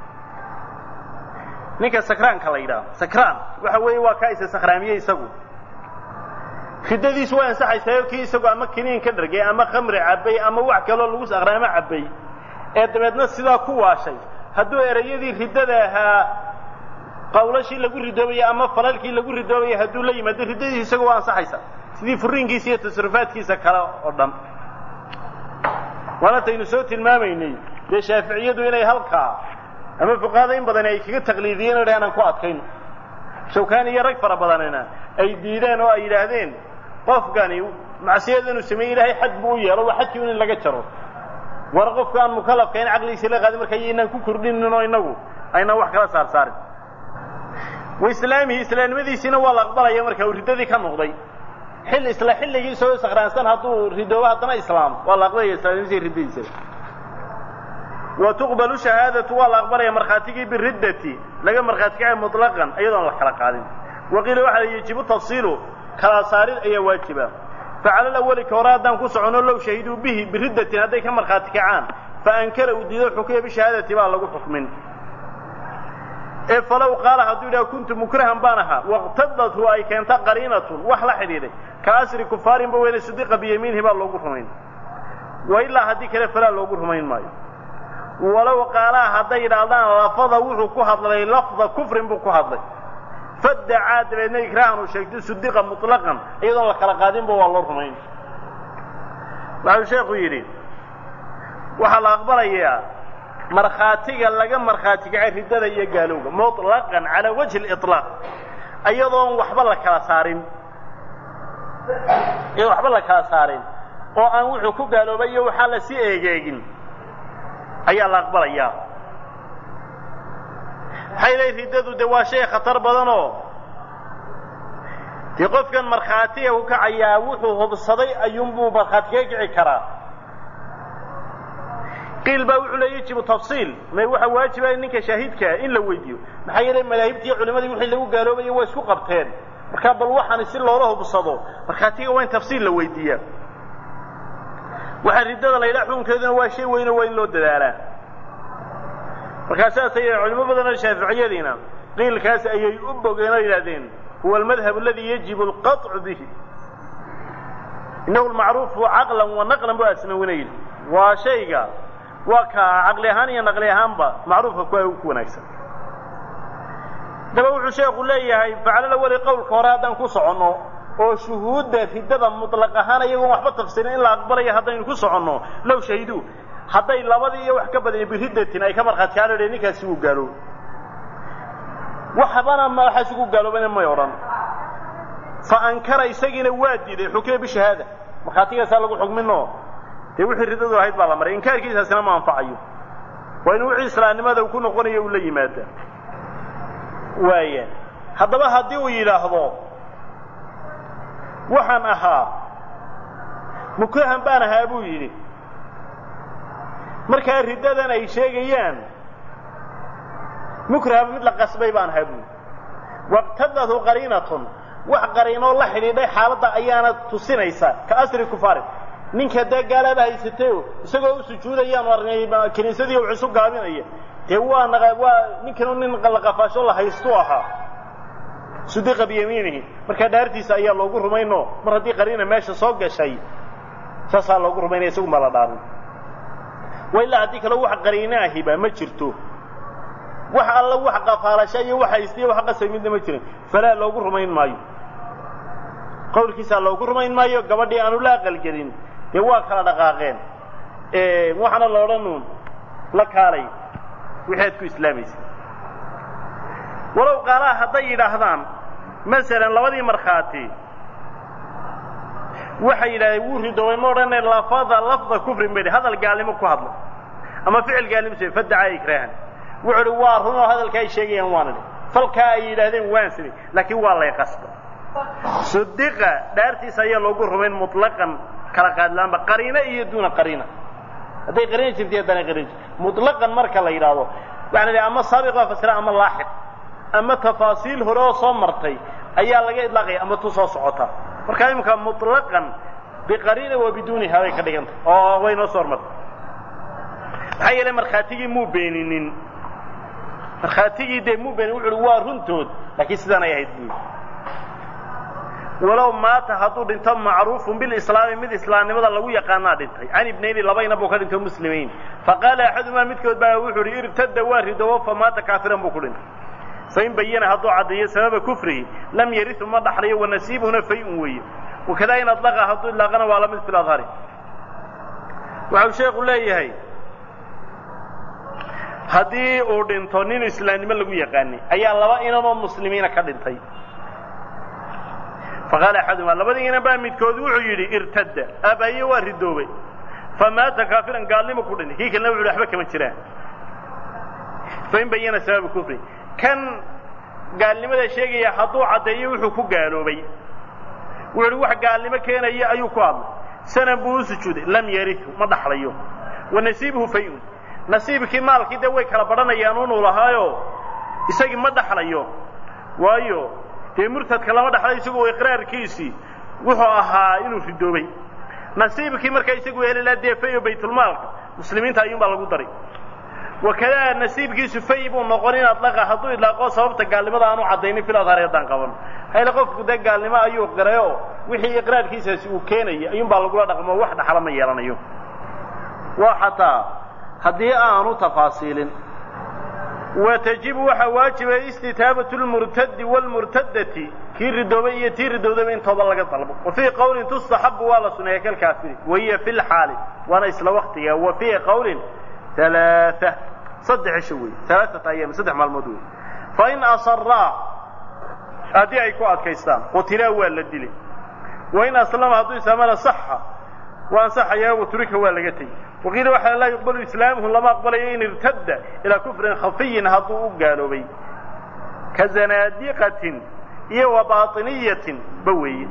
Speaker 1: ninka sakraanka la yidhaaho sakraan waxa weeye waa kaa isa sakraamiyey isagu riddadiisu way ansaxaysayo kii isagu ama kiniin ka dhargay ama khamri cabbay ama wax kaloo lagu sakraamo cabbay ee dabeedna sidaa ku waashay hadduu erayadii riddada ahaa qawlashii lagu ridoobaya ama falalkii lagu ridoobaya hadduu la yimaado riddadiisa isagu waa ansaxaysa sidii furiinkiisa iyo tasarrufaadkiisa kale oo dhan waanataynu soo tilmaamaynay dee shaaficiyadu inay halkaa ama fuqahada in badan ay kaga taqliidiyeen o dhahan aan ku adkayno shawkaani iyo rag fara badanina ay diideen oo ay yidhaahdeen qofkani macsiyada inuu sameeyey ilaahay xad buu u yeelo waa xadkii in laga jaro war qofka aan mukallafka in caqligiisa la qaadin marka inaan ku kordhinin oo inagu aynaan wax kala saarsaarin waislaamihi islaamnimadiisiina waa la aqbalaya marka uu riddadii ka noqday isla xilligii soo sakraansan hadduu ridoobo haddana islaam waa la aqbalaya islaamnimadiisa riddadiisa wa tuqbalu shahaadatu waa la aqbalaya markhaatigii biriddati laga markhaati kacay mutlaqan iyadoon la kala qaadin waqiila waxaa la yajibu tafsiilu kala saarid ayaa waajiba facala alawali ka hore haddaan ku socono low shahiduu bihi biriddatin hadday ka markhaati kacaan faankara uu diido xukuya bishahaadati baa lagu xukmin ee falow qaala hadduu yidhaha kuntu mukrahan baan ahaa waqtadathu ay keenta qariinatun wax la xidhiidhay ka asri kufaarinba weyne sidiqa biyamiinihi baa loogu rumayn wa ilaa haddii kale falaa loogu rumayn maayo walow qaalaa hadday yidhaahdaan lafada wuxuu ku hadlay lafda kufrin buu ku hadlay fadacaa dabeedna ikraahan uu sheegtay sidiqa mutlaqan iyadoon la kala qaadinba waa loo rumayn waxuu sheekhu yidhi waxaa la aqbalayaa markhaatiga laga markhaati kacay riddada iyo gaalowga mutlaqan calaa wajhi liطlaaq iyadoon waxba la kala saarin oo aan wuxuu ku gaaloobay iyo waxaa la sii eegeegin ayaa la aqbalayaa maxay leeyihin riddadu dee waa shay khatar badanoo dee qofkan markhaatiga ku kacayaa wuxuu hubsaday ayuunbuu markhaati kaga kici karaa qiil baa wuxuu leeyahay yajibu tafsiil ma waxa waajiba ninka shaahidka in la weydiyo maxay yeelay malaahibtii culimadii wixii lagu gaaloobayay way isku qabteen marka bal waxaan si loola hubsado markaatiga waa in tafsiil la weydiiyaa waxa ridada la ilaa xukunkeeduna waa shay weyn oo loo dadaalaa marka saasay culimo badan oo shaafiiciyadiina qiilkaas ayay u bogeen oo yiraahdeen huwa almadhhab alladhi yajibu alqat'u bihi innahu alma'ruf aqlan wa naqlan bu asnawinayl waa shayga waa ka aqli ahaan iyo naqli ahaanba macruufka ku wanaagsan daba wuxuu sheekhu leeyahay facala wali qowlka hore haddaan ku socono oo shuhuudda ridada mutlaq ahaan iyagoon waxba tafsirin in la aqbalayo haddaynu ku soconno low shahidu hadday labadii iyo wax ka badan biriddatin ay ka markhaati kaalay ninkaasi uu gaalo waxbana ma waxa isugu gaaloobana ma yoran fa ankara isagina waa diiday xukee bishahaada markhaatigaas lagu xugmino dee wixii ridadu ahayd baa la maray inkaarkiisaasina ma anfacayo waa inuu wixii islaamnimada ku noqonayo uu la yimaado waaya haddaba haddii uu yidhaahdo waxaan ahaa mukrahan baan ahaa buu yidhi markaa riddadan ay sheegayaan mukrah mid la qasbay baan ahaa buu waqtadatu qariinatun wax qariino la xidhiidhay xaaladda ayaana tusinaysa ka asri kufaar ninka dagaalada haysatay isagoo u sujuudayaan warnay kiniisadii uu cusub gaabinaya dee waa ninkan nin qalqafaasho la haysto ahaa sudiqa biyamiinihi marka dhaartiisa ayaa loogu rumayno mar haddii qariina meesha soo gashay saasaa loogu rumaynaya isagu ma la dhaarin وإلا هذيك لو واحد قريناه هبة ما شرته واحد الله واحد قفال شيء واحد يستوي واحد قسم من ما شرين فلا لو قرر ما ينمايو قول كيسا لو قرر ما ينمايو قبل أنو لا قل جرين يواك على دقاقين وحنا الله رنون لك علي وحيدكو إسلامي ولو قالها ضيّر أهدان مثلا لو ذي مرخاتي waxay ilaahay uu rido moorane lafda kufrin bari hadal gaalimo ku hadlo ama ficil gaalimo soo fadacay ikraahan wuxuu waa runo hadalka ay sheegayaan waanade falka ay yiraahdeen waan sidii laakiin waa la qasbo sudiqa daartiisa ayaa loogu rumayn mutlaqan kala qaadlaan ba qariina iyo duuna qariina haday qariina jirtay hadana qariina mutlaqan marka la yiraahdo waxna ama sabiqa fasira ama laahiq ama tafaasiil hore oo soo martay ayaa laga idlaaqay ama tu soo socota marka imka mutlaqan biqarina wa biduni hada ka dhiganta oo way noo soo martay hay'ale marxaatigi mu beeninin marxaatigi de mu been wuxuu waa runtood laakiin sidaan ay ahayd walaw maata hadu dhinto macruufun bil islaam mid islaamnimada lagu yaqaana dhintay aan ibnayni labayna buu ka dhinto muslimiin faqala ahaduma midkood baa wuxuu irtada waarido fa maata kaafiran buu ku dhintay فإن بيّن هذا عدي سبب كفره لم يرث ما ضحريه ونسيبه نفيء ويه وكذا إن أطلق هذا اللغنا وعلى مثل الأظهر وعلى شيخ الله يهي هذه أردن تونين إسلامي من لقوا يقاني أي الله إنما المسلمين كدنتي فقال أحدهم الله بدي إنما متكودوا عيري ارتد أبي وردوبي فمات كافرا قال لي ما كودني هيك النبي يقول أحبك من شراه فإن بيّن سبب كفره كان قال لماذا شيء يحضو عدي وحكو قالوا بي وروح قال لما كان أيوكو الله سنبوه سجود لم يرثه ما ضحريه ونسيبه فيون نسيبك مال كده ويكرا بدنا يانون ولهايو يساقي ما ضحريه وايو مرتد كلام ضحريه يساقوا إقرار كيسي وهو أها إنو في الدوبي نسيبك مركا يساقوا إلي لا ديفيو بيت المال مسلمين تايون بالغو طريق وكذا نسيب كيس فيب ونقولين أطلق حضور إطلاقه سبب قال لماذا أنو عديني في الأظهر يدان قبل هاي لقف كده قال لما أيوه قرأيو وحي إقرار كيس وكيني أيوم بالقولة رقم واحد حرام يلان أيوه وحتى هذه أنو تفاصيل وتجب وحواجب استتابة المرتد والمرتدة كير الدوبية تير الدوبية طبعا طلبه وفي قول تستحب ولا سنيك الكافر وهي في الحال وانا إسلا وقتها وفي قول ثلاثة صدع شوي 3 أيام صدع مع الموضوع فإن أصرّا أدي أي كواد كيستان قتلا ولا الدليل وإن أسلم هذو سامنا صحة وأن صح يا وتركه ولا قتي وقيل واحد لا يقبل إسلامه لما أقبل إن ارتد إلى كفر خفي هذو قالوا بي كزنادقة إيه وباطنية بوي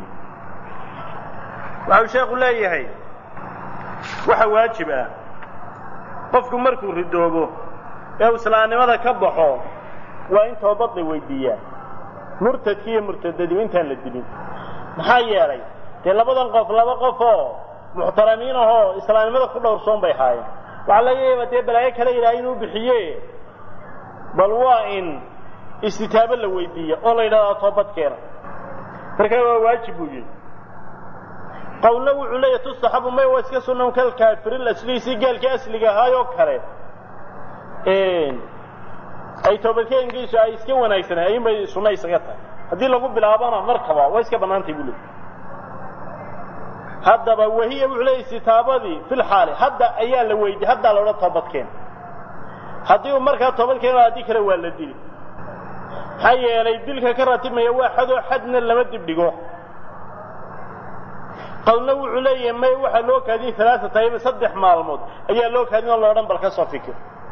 Speaker 1: وهو شيخ الله يهي وحواجبه qofku markuu ridoobo ee islaamnimada ka baxo waa in toobad la weydiiyaa murtadkii iyo murtadadii intaan la dilin maxaa yeelay dee labadan qof laba qof oo muxtaramiin ahoo islaamnimada ku dhowrsoon bay haayeen waxa laga yaabaa dee balaayo kale ilaahay inuu bixiye bal waa in istitaabo la weydiiyo oo la yidhahdo toobad keena marka waa waajib buu yidhi qowlna wuxuu leeyahay tustaxabu may waa iska sunnan kal kaafiriin asli si gaalkii asliga ahaayoo kale ay toobadkeenkiisu ay iska wanaagsanay ayuunbay sunna isaga tahay haddii lagu bilaabana markaba waa iska bannaantay buu leeyahay haddaba wahiya wuxuu leeyahay istitaabadii fil xaali hadda ayaa la weydiiyey haddaa la odhan toobadkeen haddii uu markaa toobadkeena haddii kale waa la dili maxaa yeelay dilka ka ratibmaya waa xadoo xadna lama dibdhigo qowlna wuxuu leeyahay may waxaa loo kaadin alaaata ayam 3 maalmood ayaa loo kaadin oo loodhan bal ka soo fikir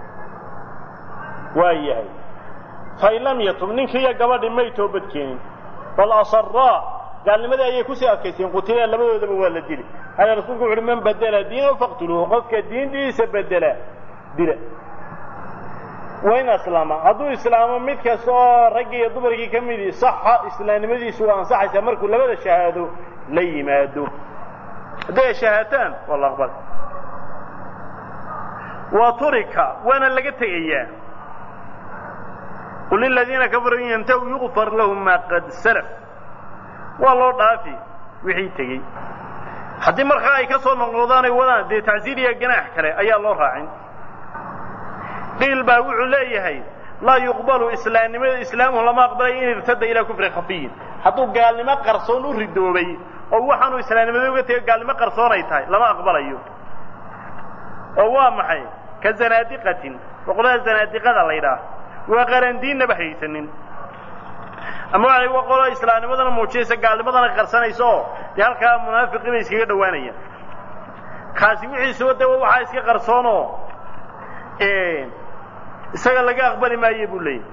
Speaker 1: waa yahay fain lam yatub ninkii iyo gabadhii may toobad keenin bal asaraa gaalnimadii ayay kusii adkaysteen qutilaan labadoodaba waa la dili hada rasuulku wuxu uhi man badela diinahu faqtuluuhu qofka diintiisa bedela dila wain aslaama hadduu islaamo mid kasta oo raggii iyo dumarkii ka midii saxa islaamnimadiisu waa ansaxaysaa markuu labada shahaado la yimaado hadday shahaataan waa la aqbal wa turika waana laga tegayaa qul liladiina kafaruu in yantahu yughfar lahum ma qad salaf waa loo dhaafi wixii tegey haddii markaa ay ka soo noqnoqdaan ay wadaan dee tacsiir iyo ganaax kale ayaa loo raacin qiil baa wuxuu leeyahay laa yuqbalu islaamuhu lama aqbalay in irtada ilaa kufri khafiyin hadduu gaalnimo qarsoon u ridoobay oo waxaanu islaamnimada uga tegay gaalnimo qarsoon ay tahay lama aqbalayo oo waa maxay ka zanaadiqatin waqolada zanaadiqada la yidhaah waa qarandiinnaba haysanin ama waxay waqolo islaamnimadana muujinaysa gaalnimadana qarsanaysa oo dee halkaa munaafiqiin bay iskaga dhowaanayaan kaasi wixiisuba de waxaa iska qarsoonoo isaga laga aqbali maayo buu leeyahay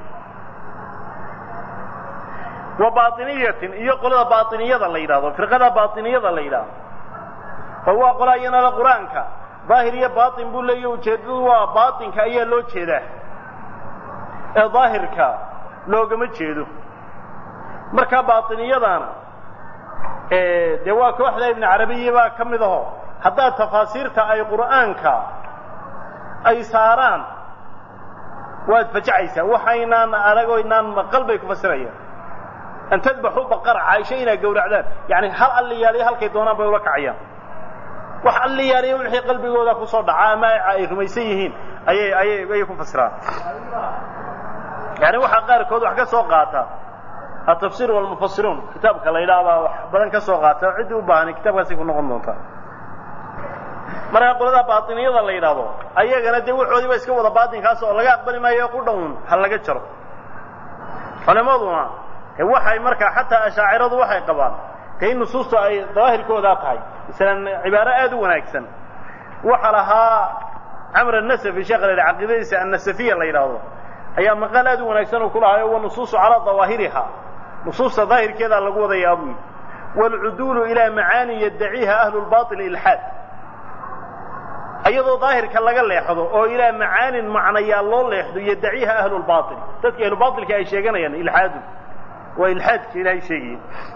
Speaker 1: wa baatiniyatin iyo qolada baatiniyada la yidhahdo firqada baatiniyada la yidhaahdo oo waa qola iyana qur-aanka daahir iyo baatin buu leeyahay ujeedadu waa baatinka ayaa loo jeedaa ee daahirka loogama jeedo marka baatiniyadana dee waa kooxda ibn carabiya baa ka mid aho haddaa tafaasiirta ay qur'aanka ay saaraan waad fajacaysaa waxaynaan aragoo inaan maqal bay ku fasirayaan an tadbaxuu baqara caaisha inaa gowracdaan yani hal alliyaaliyo halkay doonaan bay ula kacayaan wax alliyaaliyo wixii qalbigooda ku soo dhacaa ama ay rumaysan yihiin ayay ku fasiraan yani waxaa qaarkood wax ka soo qaata atafsir walmufassiruun kitaabka la yidhaahdaa wax badan ka soo qaata oo ciddii u baahanay kitaabkaasay ku noqon doontaa marka qolada baatiniyada la yidhaahdo ayagana dee waxoodii ba iska wada baatinkaas oo laga aqbali maayo ku dhown ha laga jaro culimaduna waxay markaa xataa ashaaciradu waxay qabaan dee in nusuustu ay daahirkoodaa tahay masalan cibaaro aad u wanaagsan waxa lahaa camr annasafi sheekha la yidhaha caqiidadiisa annasafiya la yidhaahdo ayaa maqaal aad u wanaagsan uu ku lahayo wa nusuusu calaa dawaahiriha nusuusta daahirkeedaa lagu wadayaa buu yidhi waalcuduulu ilaa macaani yaddaciiha ahlu lbaطil ilxaad ayadoo daahirka laga leexdo oo ilaa macaanin macnayaa loo leexdo yaddaciiha ahlu lbaطil dadka ahlu baatilka ay sheeganayaan ilxaadu waa ilxaadka ilaahay sheegaya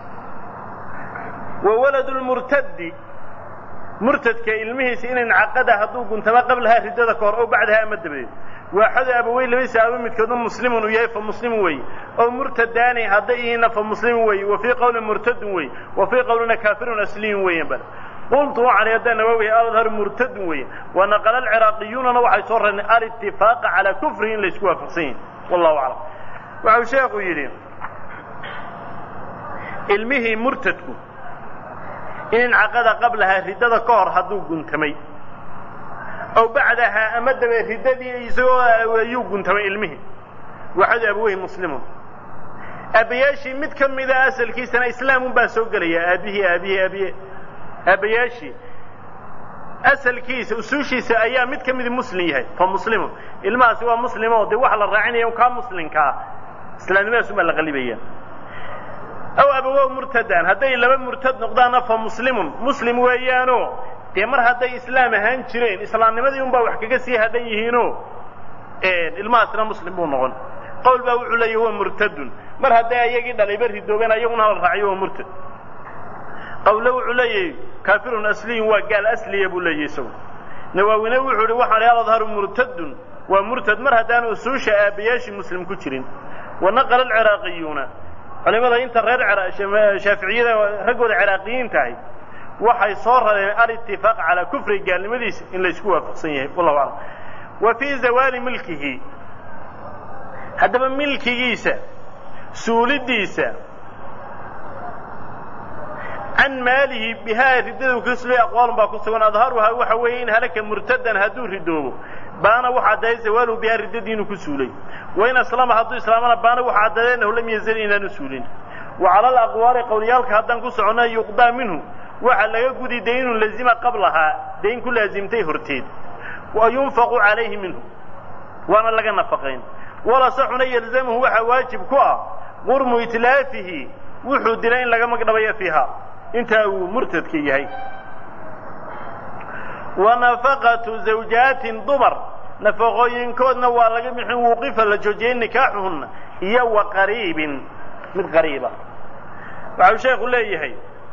Speaker 1: wa waladu lmurtadi murtadka ilmihiisa in incaqada hadduu guntamo qablahaa riddada ka hor oo bacdaha ama dabadeed waaxadu abaweyn labadiisa aaba midkoodna muslimun uu yahay fa muslimun weeye oo murtadaani hadday ihiinna fa muslimun weeye wa fii qowlin murtadun weeye wa fii qowlina kaafirun asliyun weeyan bal qultu waxaan haddaa nawawi adhar murtadun weeye wa naqala alciraaqiyuunana waxay soo rareen alitifaqa calaa kufrihi in laysku waafaqsan yahin wallahu aclam waxau sheekhu yidhi ilmihii murtadku in incaqada qablahaa riddada ka hor hadduu guntamay ow bacdahaa ama dabe riddadii isagoo ayuu guntamay ilmihii waxadu abaweyhi muslimun aabbayaashii mid ka mida asalkiisana islaamun baa soo gelaya aabiye aabbayaashii asalkiisa usuushiisa ayaa mid ka midi muslim yahay fa muslimun ilmahaasi waa muslimo dee waxa la raacinaya kaa muslimkaa islaamnimadaas umaa la qalibaya aw abawow murtadaan hadday laba murtad noqdaanna fa muslimun muslim weeyaanoo dee mar hadday islaam ahaan jireen islaamnimadii unbaa wax kaga sii hadhan yihiinoo ilmahaasna muslim buu noqon qowl baa wuxuu leeyahy huwa murtadun mar hadday ayagii dhalayba ridoobeen ayaguna hala raaciyo waa murtad qawle wuxuu leeyahay kaafirun asliyun waa gaal asliya buu leeyahay isagu nawaawina wuxuu ihi waxaan al-adharu murtadun waa murtad mar haddaan usuusha aabayaashii muslim ku jirin wanaqala alciraaqiyuuna culimada inta reer shaaficiyada raggooda ciraaqiyiin tahay waxay soo rareen al-ittifaaq calaa kufri gaalnimadiisa in la isku waafaqsan yahay wallahu aclam wa fii zawaali milkihi haddaba milkigiisa suulidiisa can maalihi bihaa riddadu kasli aqwaalun baa ku sugan adharuhaa waxa weeye in halaka murtadan hadduu ridoobo baana waxa caddeeyay zawaaluhu bihaa riddadii inuu ku suulay wain aslama hadduu islaamana baana waxa caddeeyay innahu lam yazal inaanu suulin wa cala alaqwaali qowliyaalka haddaan ku soconna yuqdaa minhu waxa laga gudi daynun lazima qablahaa dayn ku laazimtay horteed wa yunfaqu calayhi minhu waana laga nafaqayn wala saxuna yalzamuhu waxa waajib ku ah qurmu itlaafihi wuxuu dilay in laga magdhabayo fiiha inta uu murtadka yahay wa nafaqatu zawjaatin dumar nafaqooyinkoodna waa laga bixin wuqifa la joojiyay nikaaxuhunna iyo wa qariibin mid qariiba waxau sheekhu leeyahay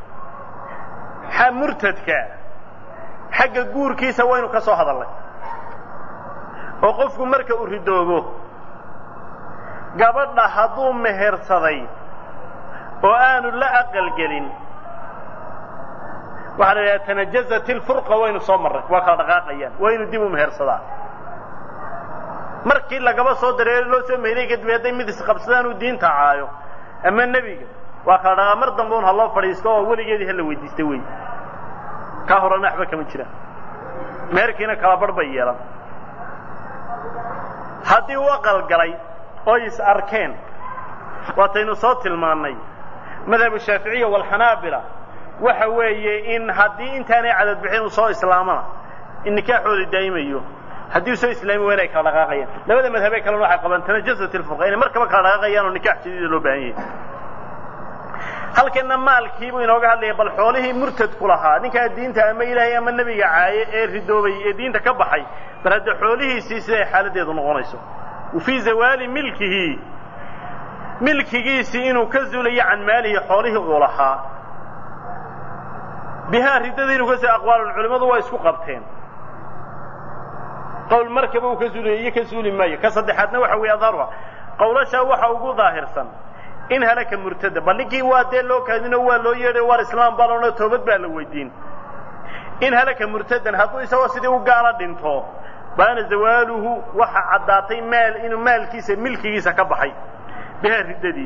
Speaker 1: murtadka xagga guurkiisa waynu ka soo hadalnay oo qofku marka uu ridoobo gabadha hadduu mehersaday oo aanu la aqalgelin waxaa la yidhaha tanajazat ilfurqa waynu soo marray waa kala dhaqaaqayaan waynu dib u mehersadaa markii lagaba soo dareero loo soo mehelay kadib hadday mid isqabsadaan uu diinta caayo ama nebiga waa kala dhaqaa mar dambe un ha loo fadhiisto oo weligeedii hala weydiista wey kaa horena waxba kama jiraan meherkiina kala barh bay yeelan haddii u aqalgalay oo is arkeen waataynu soo tilmaannay madhabu shaaficiya walxanaabila waxa weeye in haddii intaanay cadad bixin uu soo islaamana in nikaaxooda daa'imayo haddii uu soo islaami waa inay kala dhaqaaqayaan labada madhabee kalena waxay qabaan tanajasat ilfurqa inay markaba kala dhaqaaqayaan oo nikaax jadiida loo baahan yahay halkana maalkii buu inooga hadlaya bal xoolihii murtadku lahaa ninkaa diinta ama ilaahay ama nebiga caaye ee ridoobay ee diinta ka baxay bal hadda xoolihiisii siday xaaladdeedu noqonayso wafii zawaali milkigiisii inuu ka zuulayo can maalihi xoolihii uu lahaa bihaa riddadii inuu ka soo aqwaalun culimmadu waa isku qabteen qowl markaba uu ka zuulayo iyo ka zuuli maayo ka saddexaadna waxa weeye adharuha qowlashaa waxa ugu daahirsan in halaka murtada bal ninkii waa dee loo kaadino waa loo yeedhay war islaam baa loona toobad baa la weydiin in halaka murtadan hadduu isagoo sidii u gaala dhinto baana zawaaluhu waxa caddaatay inuu maalkiisa milkigiisa ka baxay bihaa riddadii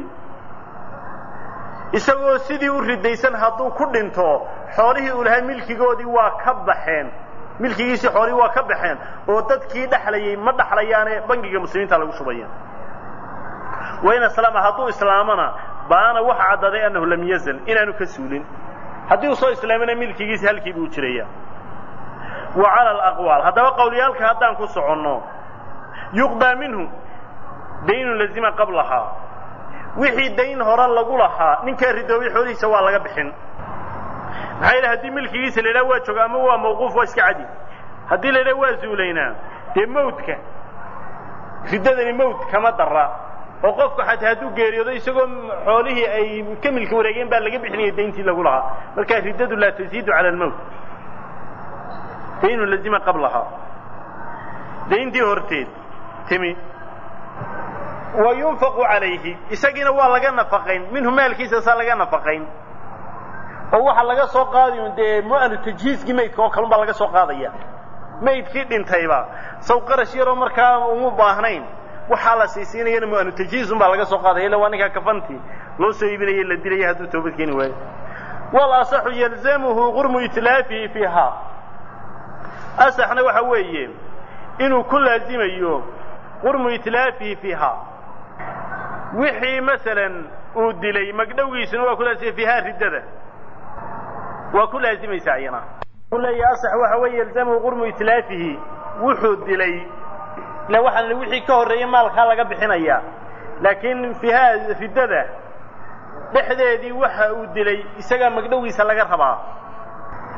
Speaker 1: isagoo sidii u riddaysan hadduu ku dhinto xoolihii uu lahaa milkigoodii waa ka baxeen milkigiisii xoolihii waa ka baxeen oo dadkii dhexlayay ma dhexlayaane bangiga muslimiinta lagu shubaya wain aslama hadduu islaamana baana waxa caddaaday annahu lam yazal inaanu ka suulin haddii uu soo islaamana milkigiisi halkii buu jiraya wa cala alaqwaal haddaba qowliyaalka haddaan ku soconno yuqdaa minhu daynun lazima qablahaa wixii dayn hore lagu lahaa ninkaa ridoobay xoolihiisa waa laga bixin maxaa yidhaha haddii milkigiisa la yidhaha waa jooga ama waa mawquuf waa iska cadi haddii la yidhaha waa zuulaynaa dee mawdka riddadani mawd kama dara oo qofku xataa hadduu geeriyoodo isagoo xoolihii ay ka milki wareegeen baa laga bixinaya dayntii lagu lahaa markaa riddadu laa taziidu cala almawt daynun lazima qablahaa dayntii horteed timi wa yunfaqu calayhi isagiina waa laga nafaqayn minhu maalkiisa saa laga nafaqayn oo waxaa laga soo qaadayo dee mu'anu tajhiiskii maydka oo kalun baa laga soo qaadaya maydkii dhintayba saw qarash yaroo markaa uma baahnayn waxaa la siisiinayana mu'anu tajhiisun baa laga soo qaadaya illa waa ninkaa kafantii loo soo iibinaya la dilaya hadduu toobad keeni waayo wal asaxu yalzamuhu qurmu itlaafihi fiiha asaxna waxa weeye inuu ku laazimayo qurmu itlaafihi fiiha wixii masalan uu dilay magdhowgiisuna waa ku laazimay fiiha riddada waa ku laazimaysa ayana leeyahay asax waxa weeye yalzamuhu qurmu itlaafihi wuxuu dilay la waxaan wixii ka horeeyay maalka laga bixinaya laakiin fiiha riddada dhexdeedii waxa uu dilay isaga magdhowgiisa laga rabaa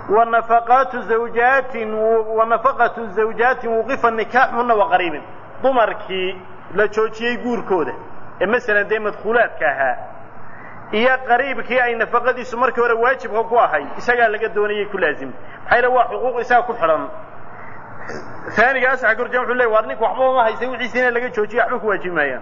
Speaker 1: ونفقة الزوجات وقف النكاحهن وقريب dumarkii la joojiyay guurkooda ee mesela de madkhulaadka ahaa iyo qariibkii ay nafaqadiisu markii hore waajibka ku ahay isaga laga doonayay ku laazim xayla waa xuquuq isaga ku xiran ثانيgaas waxa gurjaan wuxuu leeyahay warninku waxba ma haysan wixiisina laga joojiyo waxba ku waajibayaan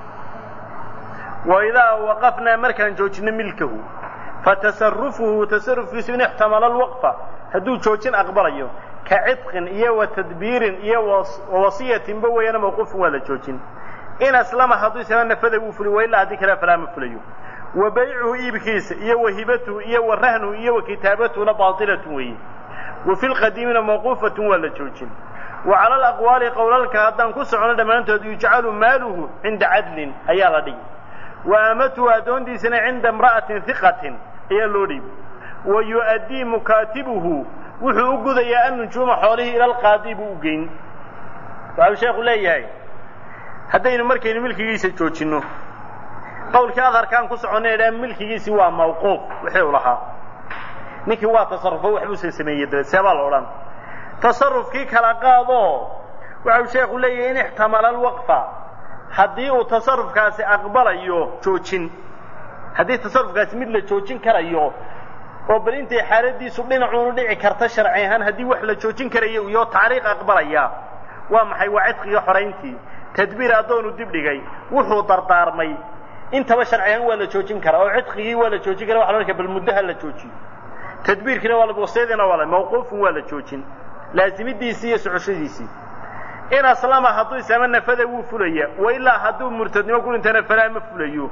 Speaker 1: وإذا وقفنا مركان جوجنا ملكه فتصرفه تصرف في سن احتمال الوقفة هدو جوجين أقبليه كعتق إيه وتدبير إيه ووصية بوينا موقوف ولا جوجين إن أسلم هدو سنة نفذ وفلي وإلا هديك لا فلا مفليه وبيعه إيه بكيس إيه وهبته إيه ورهنه إيه وكتابته باطلة وإيه وفي القديم موقوفة ولا جوجين وعلى الأقوال قول لك هدان كسعنا دمان يجعل ماله عند عدل أيا لدي وأمته أدون دي سنة عند امرأة ثقة هي اللوريب ويؤدي مكاتبه وحو قد يا أن نجوم حوله إلى القاضي بوجين فأبو شيخ الله ياي هدين مركين ملكي جيسي جوجينو قول كاظهر كان كسعنا إلى ملكي جيسي وموقوف وحيو لها نكي waa تصرفه وحبوسي سمية سيبال الأولان تصرف كيك هلا قاضو وعو شيخ الله إن احتمل الوقفة haddii uu tasarrufkaasi aqbalayo joojin haddii tasarrufkaasi mid la joojin karayo oo balintay xaaladiisu dhinacuun dhici karta sharci ahaan haddii wax la joojin karayo iyo taariikh aqbalaya waa maxay wacadqiga xoreyntii tadbiir adoonu dib dhigay wuxuu dardaarmay intaba sharci ahaan waa la joojin karaa oo cidqigii waa la joojin karaa waxa markaa bal muddaha la joojiyo tadbiirkina waa la boqseedina waa la mawquuf waa la joojin laazimidiisii iyo socoshadiisii إن أسلم هدو إسلام نفذ وفليا وإلا هدو مرتدني وكل انتنا فلا مفليو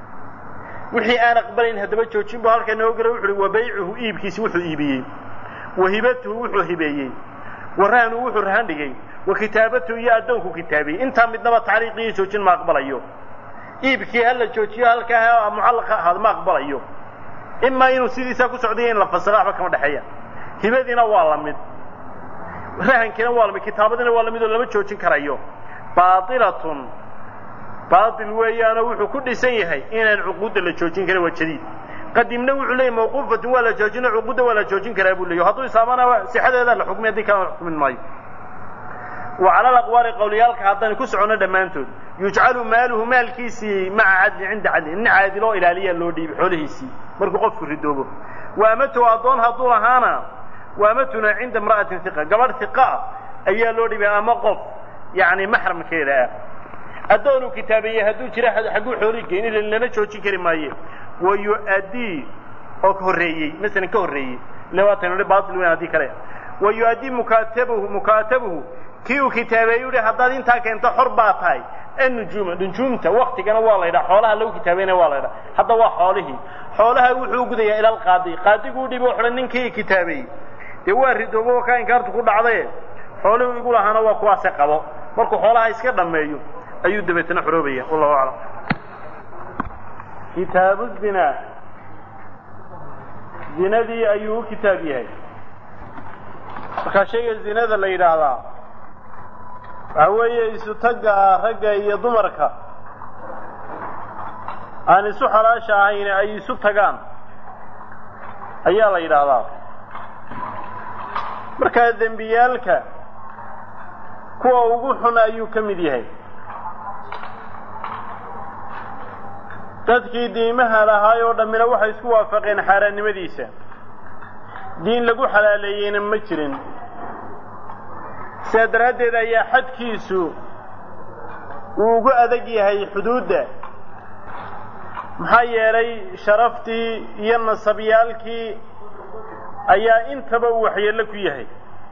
Speaker 1: وحي أنا قبلين هدبت جوجين بهالك أنه يقرأ وبيعه إيبكيس وحو إيبيه وهبته وحو هبيه ورهنه وحو رهنه وكتابته يأدوه كتابي انت مدنما تعليقي جوجين ما أقبليه إيبكي هلا جوجين هالك معلقة هذا ما أقبليه إما إنه سيدي ساكو سعوديين لفصلاح بكم دحيا هبادنا والله مد rahankina waa lamid kitaabadina waa lamid oo lama joojin karayo baatilatun baatil weeyaan wuxuu ku dhisan yahay inaan cuquud la joojin karo wajadid qadimna wuxuu leeyahay mawquufatun waa la joojin cuquud waa la joojin karaa buu leeyahay haduu isaamana sixadeeda la xukmiyo hadii kala xukmin maayo وعلى الأقوال قوليالك هذان كسعنا دمانتود يجعل ماله مالكيسي مع عدل عند عدل إن عادلو إلاليا اللودي بحولهيسي مركو قف الردوبه وأمته أضون هدولا هانا وأمتنا عند امرأة ثقة قبل ثقة أيها اللوري بها مقف يعني محرم كذا أدونوا كتابية هدو جراح حقو حوريكين إلا لنا شوشي كريماية ويؤدي أو كهرية مثلا كهرية لواتنا لباطل وين هذه كريه ويؤدي مكاتبه كيو كتابية يوري حداد انتا كنت حربات هاي النجومة وقت كان والله إذا حولها لو كتابين والله إذا حتى وحوله حولها وحوق دي إلى القاضي قاضي يقول بوحرنين كي كتابي يوارد وهو كان كارت كل عضيه حوله يقول أنا وقواسة قبض مركو حولها يسكر لما يجوا أيود بيتنا حروبية والله أعلم كتاب الزنا زنا دي أيوه كتابي فكاشي الزنا ذا اللي يدعى هو يستقى رقا يضمرك أن سحر شاهين أي ستقان أي الله يدعى marka dambiyalka kuwa ugu xun ayuu kamid yahay dadkii diimaha lahaay oo dhamina waxay isku waafaqeen xaraannimadiisa diin lagu xalaaleeyeen ma jirin sadraadeeda ayaa xadkiisu uu ugu adag yahay xuduudda maxaa yeelay sharaftii iyo nasabyaalkii ayaa intaba waxyeello ku yahay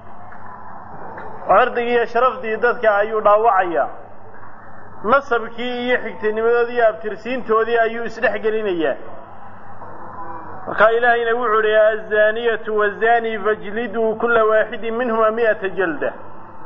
Speaker 1: ardigii iyo sharaftii dadka ayuu dhaawacaya nasabkii iyo xigtinimadoodii iyo abtirsiintoodii ayuu isdhex gelinayaa marka ilaahayna wuxuu leeyahay az-zaaniyatu waz-zaani fajlidu kulla waahidin minhuma 100 jalda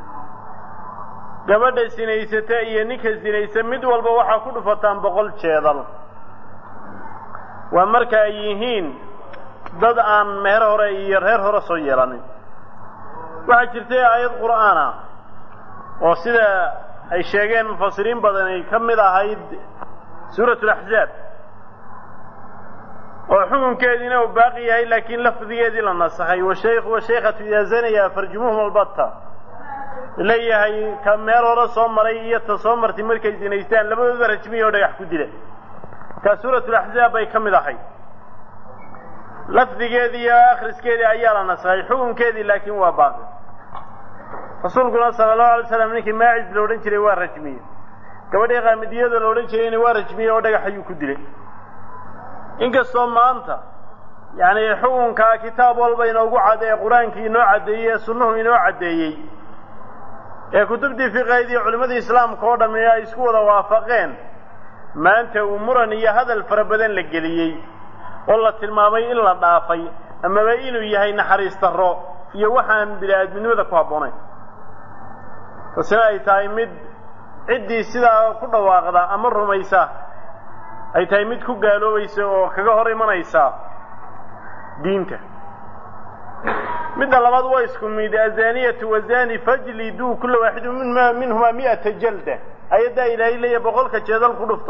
Speaker 1: gabadha sinaysata iyo ninka sinaysa mid walba waxa ku dhufataan 100 jeedal waa marka ay yihiin dad aan meher hore iyo reer hore soo yeelanin waxa jirtay aayad qur'aan ah oo sida ay sheegeen mufassiriin badan ay kamid ahayd suuratul ahzaab وحكمkeedina uu baaqi yahay laakiin lafdigeedii la nasaxay washaykh washaykhatu yazaniya farjumuhum albatta leeyahay ka meel hore soo maray iyo ta soo martay markay zinaystaan labadooda rajmiyo dhagax ku dila ka suuratul ahzaab ay kamid ahay lafdigeedii iyo akhriskeedii ayaa la nasaxay xukunkeedii laakiin waa baaqi rasuulkuna sallallahu alayhi wasallam ninkii maacis loo oran jiray waa rajmiye gabadhii qaamidiyada loo oran jiray waa rajmiye oo dhagax ayuu ku dilay inkastoo maanta yani xukunka kitaab walba inoogu cadeeyay quraanka inoo cadeeyay sunnuhu inoo cadeeyay ee kutubtii fiqheedii culimadii islaamka oo dhan ay isku wada waafaqeen maanta umuran iyo hadal fara badan la geliyay oo la tilmaamay in la dhaafay ama inuu yahay naxariis darro iyo waxaan bini'aadminimada ku habboonayn taasina ay tahay mid ciddii sidaa ku dhawaaqda ama rumaysa ay tahay mid ku gaaloobaysa oo kaga hor imanaysa diinta midda labaad waa isku mid azaniyatu wazani fajlidu kullu wahid minhuma 100 jalda ayada ilaahay leeyahay boqolka jeedal ku dhufta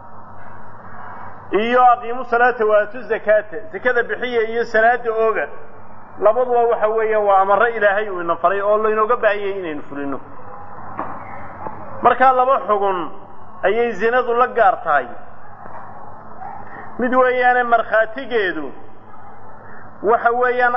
Speaker 1: iyo aqiimu salaata wa atu zakata zakada bixiya iyo salaada ooga labaduba waxa weeyaan waa amar ilaahay uu ina faray oo laynooga baahiyay inaynu fulino marka laba xugun ayay zinadu la gaar tahay mid weeyaan markhaatigeedu waxa weeyaan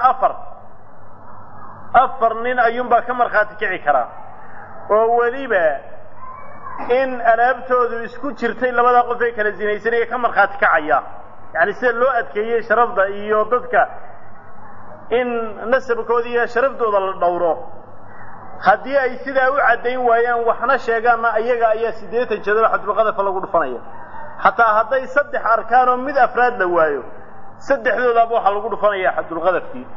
Speaker 1: afar nin ayuunbaa ka markhaati kici karaa oo weliba in alaabtoodu isku jirtay labada qof ee kala zinaysanaya ka markhaati kacaya yani sida loo adkeeyey sharafda iyo dadka in nasabkooda iyo sharaftooda la dhowro haddii ay sidaa u caddayn waayaan waxna sheegaanna ayaga ayaa 80 jadal xadulqadaf lagu dhufanaya hataa hadday saddex arkaan oo mid afraad la waayo saddexdoodaba waxa lagu dhufanaya xadulqadafkii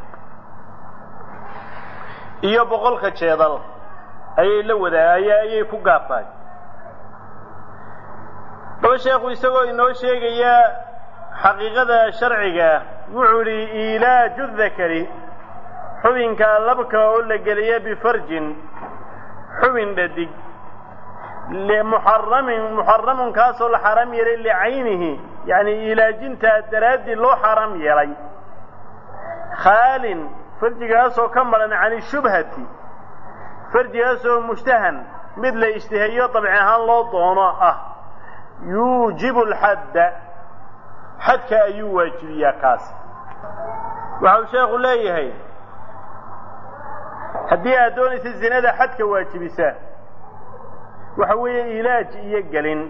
Speaker 1: iyo boqolka jeedal ayay la wadaayay ayay ku gaabtay daba sheekhu isagoo inoo sheegaya xaqiiqada sharciga wuxuu yiri ilaaju dhakari xubinka labka oo la geliyo bifarjin xubin dhadig محرم كاسو الحرام يلي لعينه يعني إلى جنتا درادي لو حرام يلي خال فرج كاسو كملا عن الشبهة فرج كاسو مشتهن مثل اشتهيه طبعا الله ضونا يوجب الحد حد كأيو واجب يا كاس وحو شيخ الله هدي أدوني في الزنا حد كواجب ساه وحوي علاج يقلن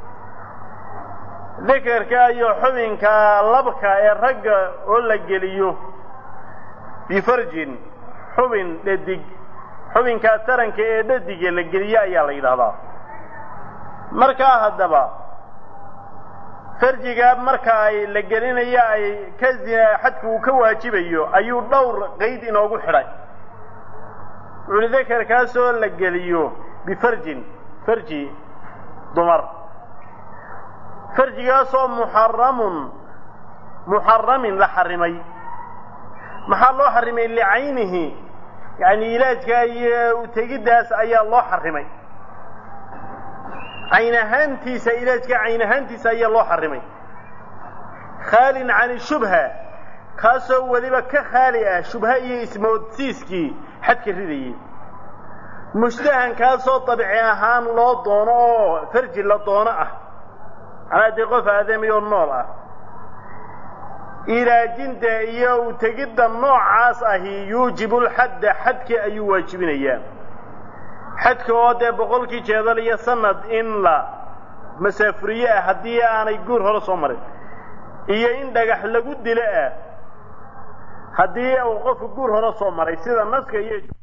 Speaker 1: ذكرك أيو حبنك لبك الرجع ولا جليو بفرج حبن لدق حبنك ترنك لدق الجليا يا ليلا مركا هدبا فرجك مركا لجلين يا كذا حتى وكواجبيو أيو دور قيد إنه حرج ولذكرك أسول لجليو بفرج فرجي ضمر فرجي قاسو محرم لحرمي محل الله حرمي لعينه يعني علاج وتجدس أي الله حرمي عينهانتي سيلاج عينهانتي سي الله حرمي خال عن الشبهة قاسو ولبا كخالئة شبهة اسمه تسيسكي حد كريدي مشتهن كاسو طبيعي اهان لو دونو فرج لا دونو على دي قف ادمي النول الى جنت iyo tagida noocaas ahi yuujib الحد حدك ay waajibinayaan xadka oo de boqolkii jeedal iyo sanad in la masaafuriye hadii aanay guur hore soo marin iyo in dhagax lagu dilo hadii uu qof guur hore soo maray sida naska iyo